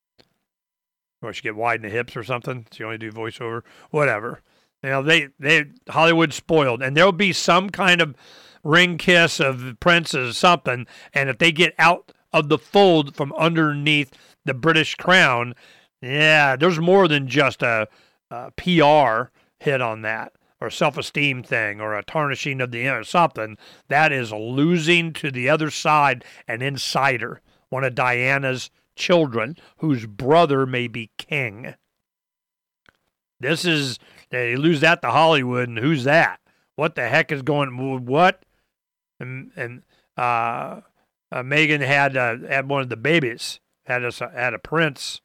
[SPEAKER 3] or she get wide in the hips or something. She only do voiceover, whatever. You know, they they Hollywood spoiled, and there'll be some kind of ring kiss of princes, something. And if they get out of the fold from underneath the British crown, yeah, there's more than just a Uh, P R hit on that, or self-esteem thing, or a tarnishing of the inner or something. That is losing to the other side, an insider, one of Diana's children, whose brother may be king. This is, they lose that to Hollywood, and who's that? What the heck is going, what? And, and uh, uh, Meghan had uh, had one of the babies, had a, had a prince.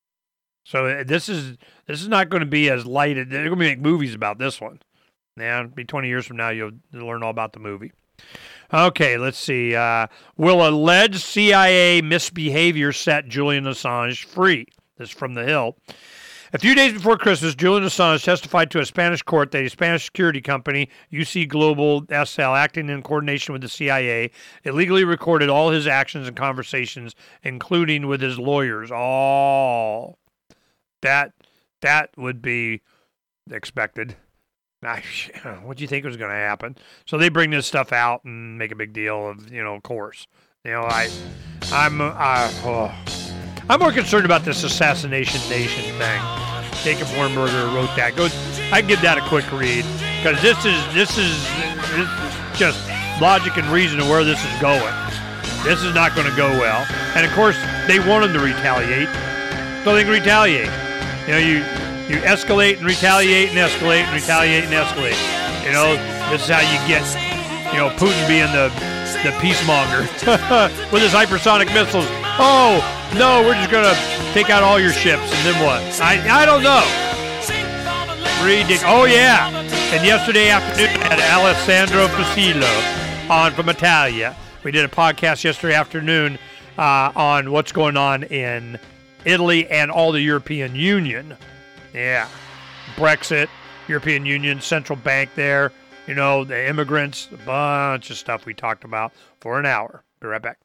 [SPEAKER 3] So this is this is not going to be as light. They're going to make movies about this one. Now, it'll be twenty years from now, you'll learn all about the movie. Okay, let's see. Uh, will alleged C I A misbehavior set Julian Assange free? This is from The Hill. A few days before Christmas, Julian Assange testified to a Spanish court that a Spanish security company, U C Global S L, acting in coordination with the C I A, illegally recorded all his actions and conversations, including with his lawyers. All. That that would be expected. What do you think was going to happen? So they bring this stuff out and make a big deal of, you know, of course. You know, I, I'm, uh, oh. I'm more concerned about this Assassination Nation thing. Jacob Wernberger wrote that. Go, I give that a quick read, because this is this is this is just logic and reason of where this is going. This is not going to go well, and of course they want him to retaliate, so they can retaliate. You know, you, you escalate and retaliate and escalate and retaliate and escalate. You know, this is how you get, you know, Putin being the the peacemonger with his hypersonic missiles. Oh, no, we're just going to take out all your ships, and then what? I I don't know. Ridiculous. Oh, yeah. And yesterday afternoon, I had Alessandro Fusillo on from Italia. We did a podcast yesterday afternoon uh, on what's going on in Italy and all the European Union. Yeah. Brexit, European Union, central bank there, you know, the immigrants, a bunch of stuff we talked about for an hour. Be right back.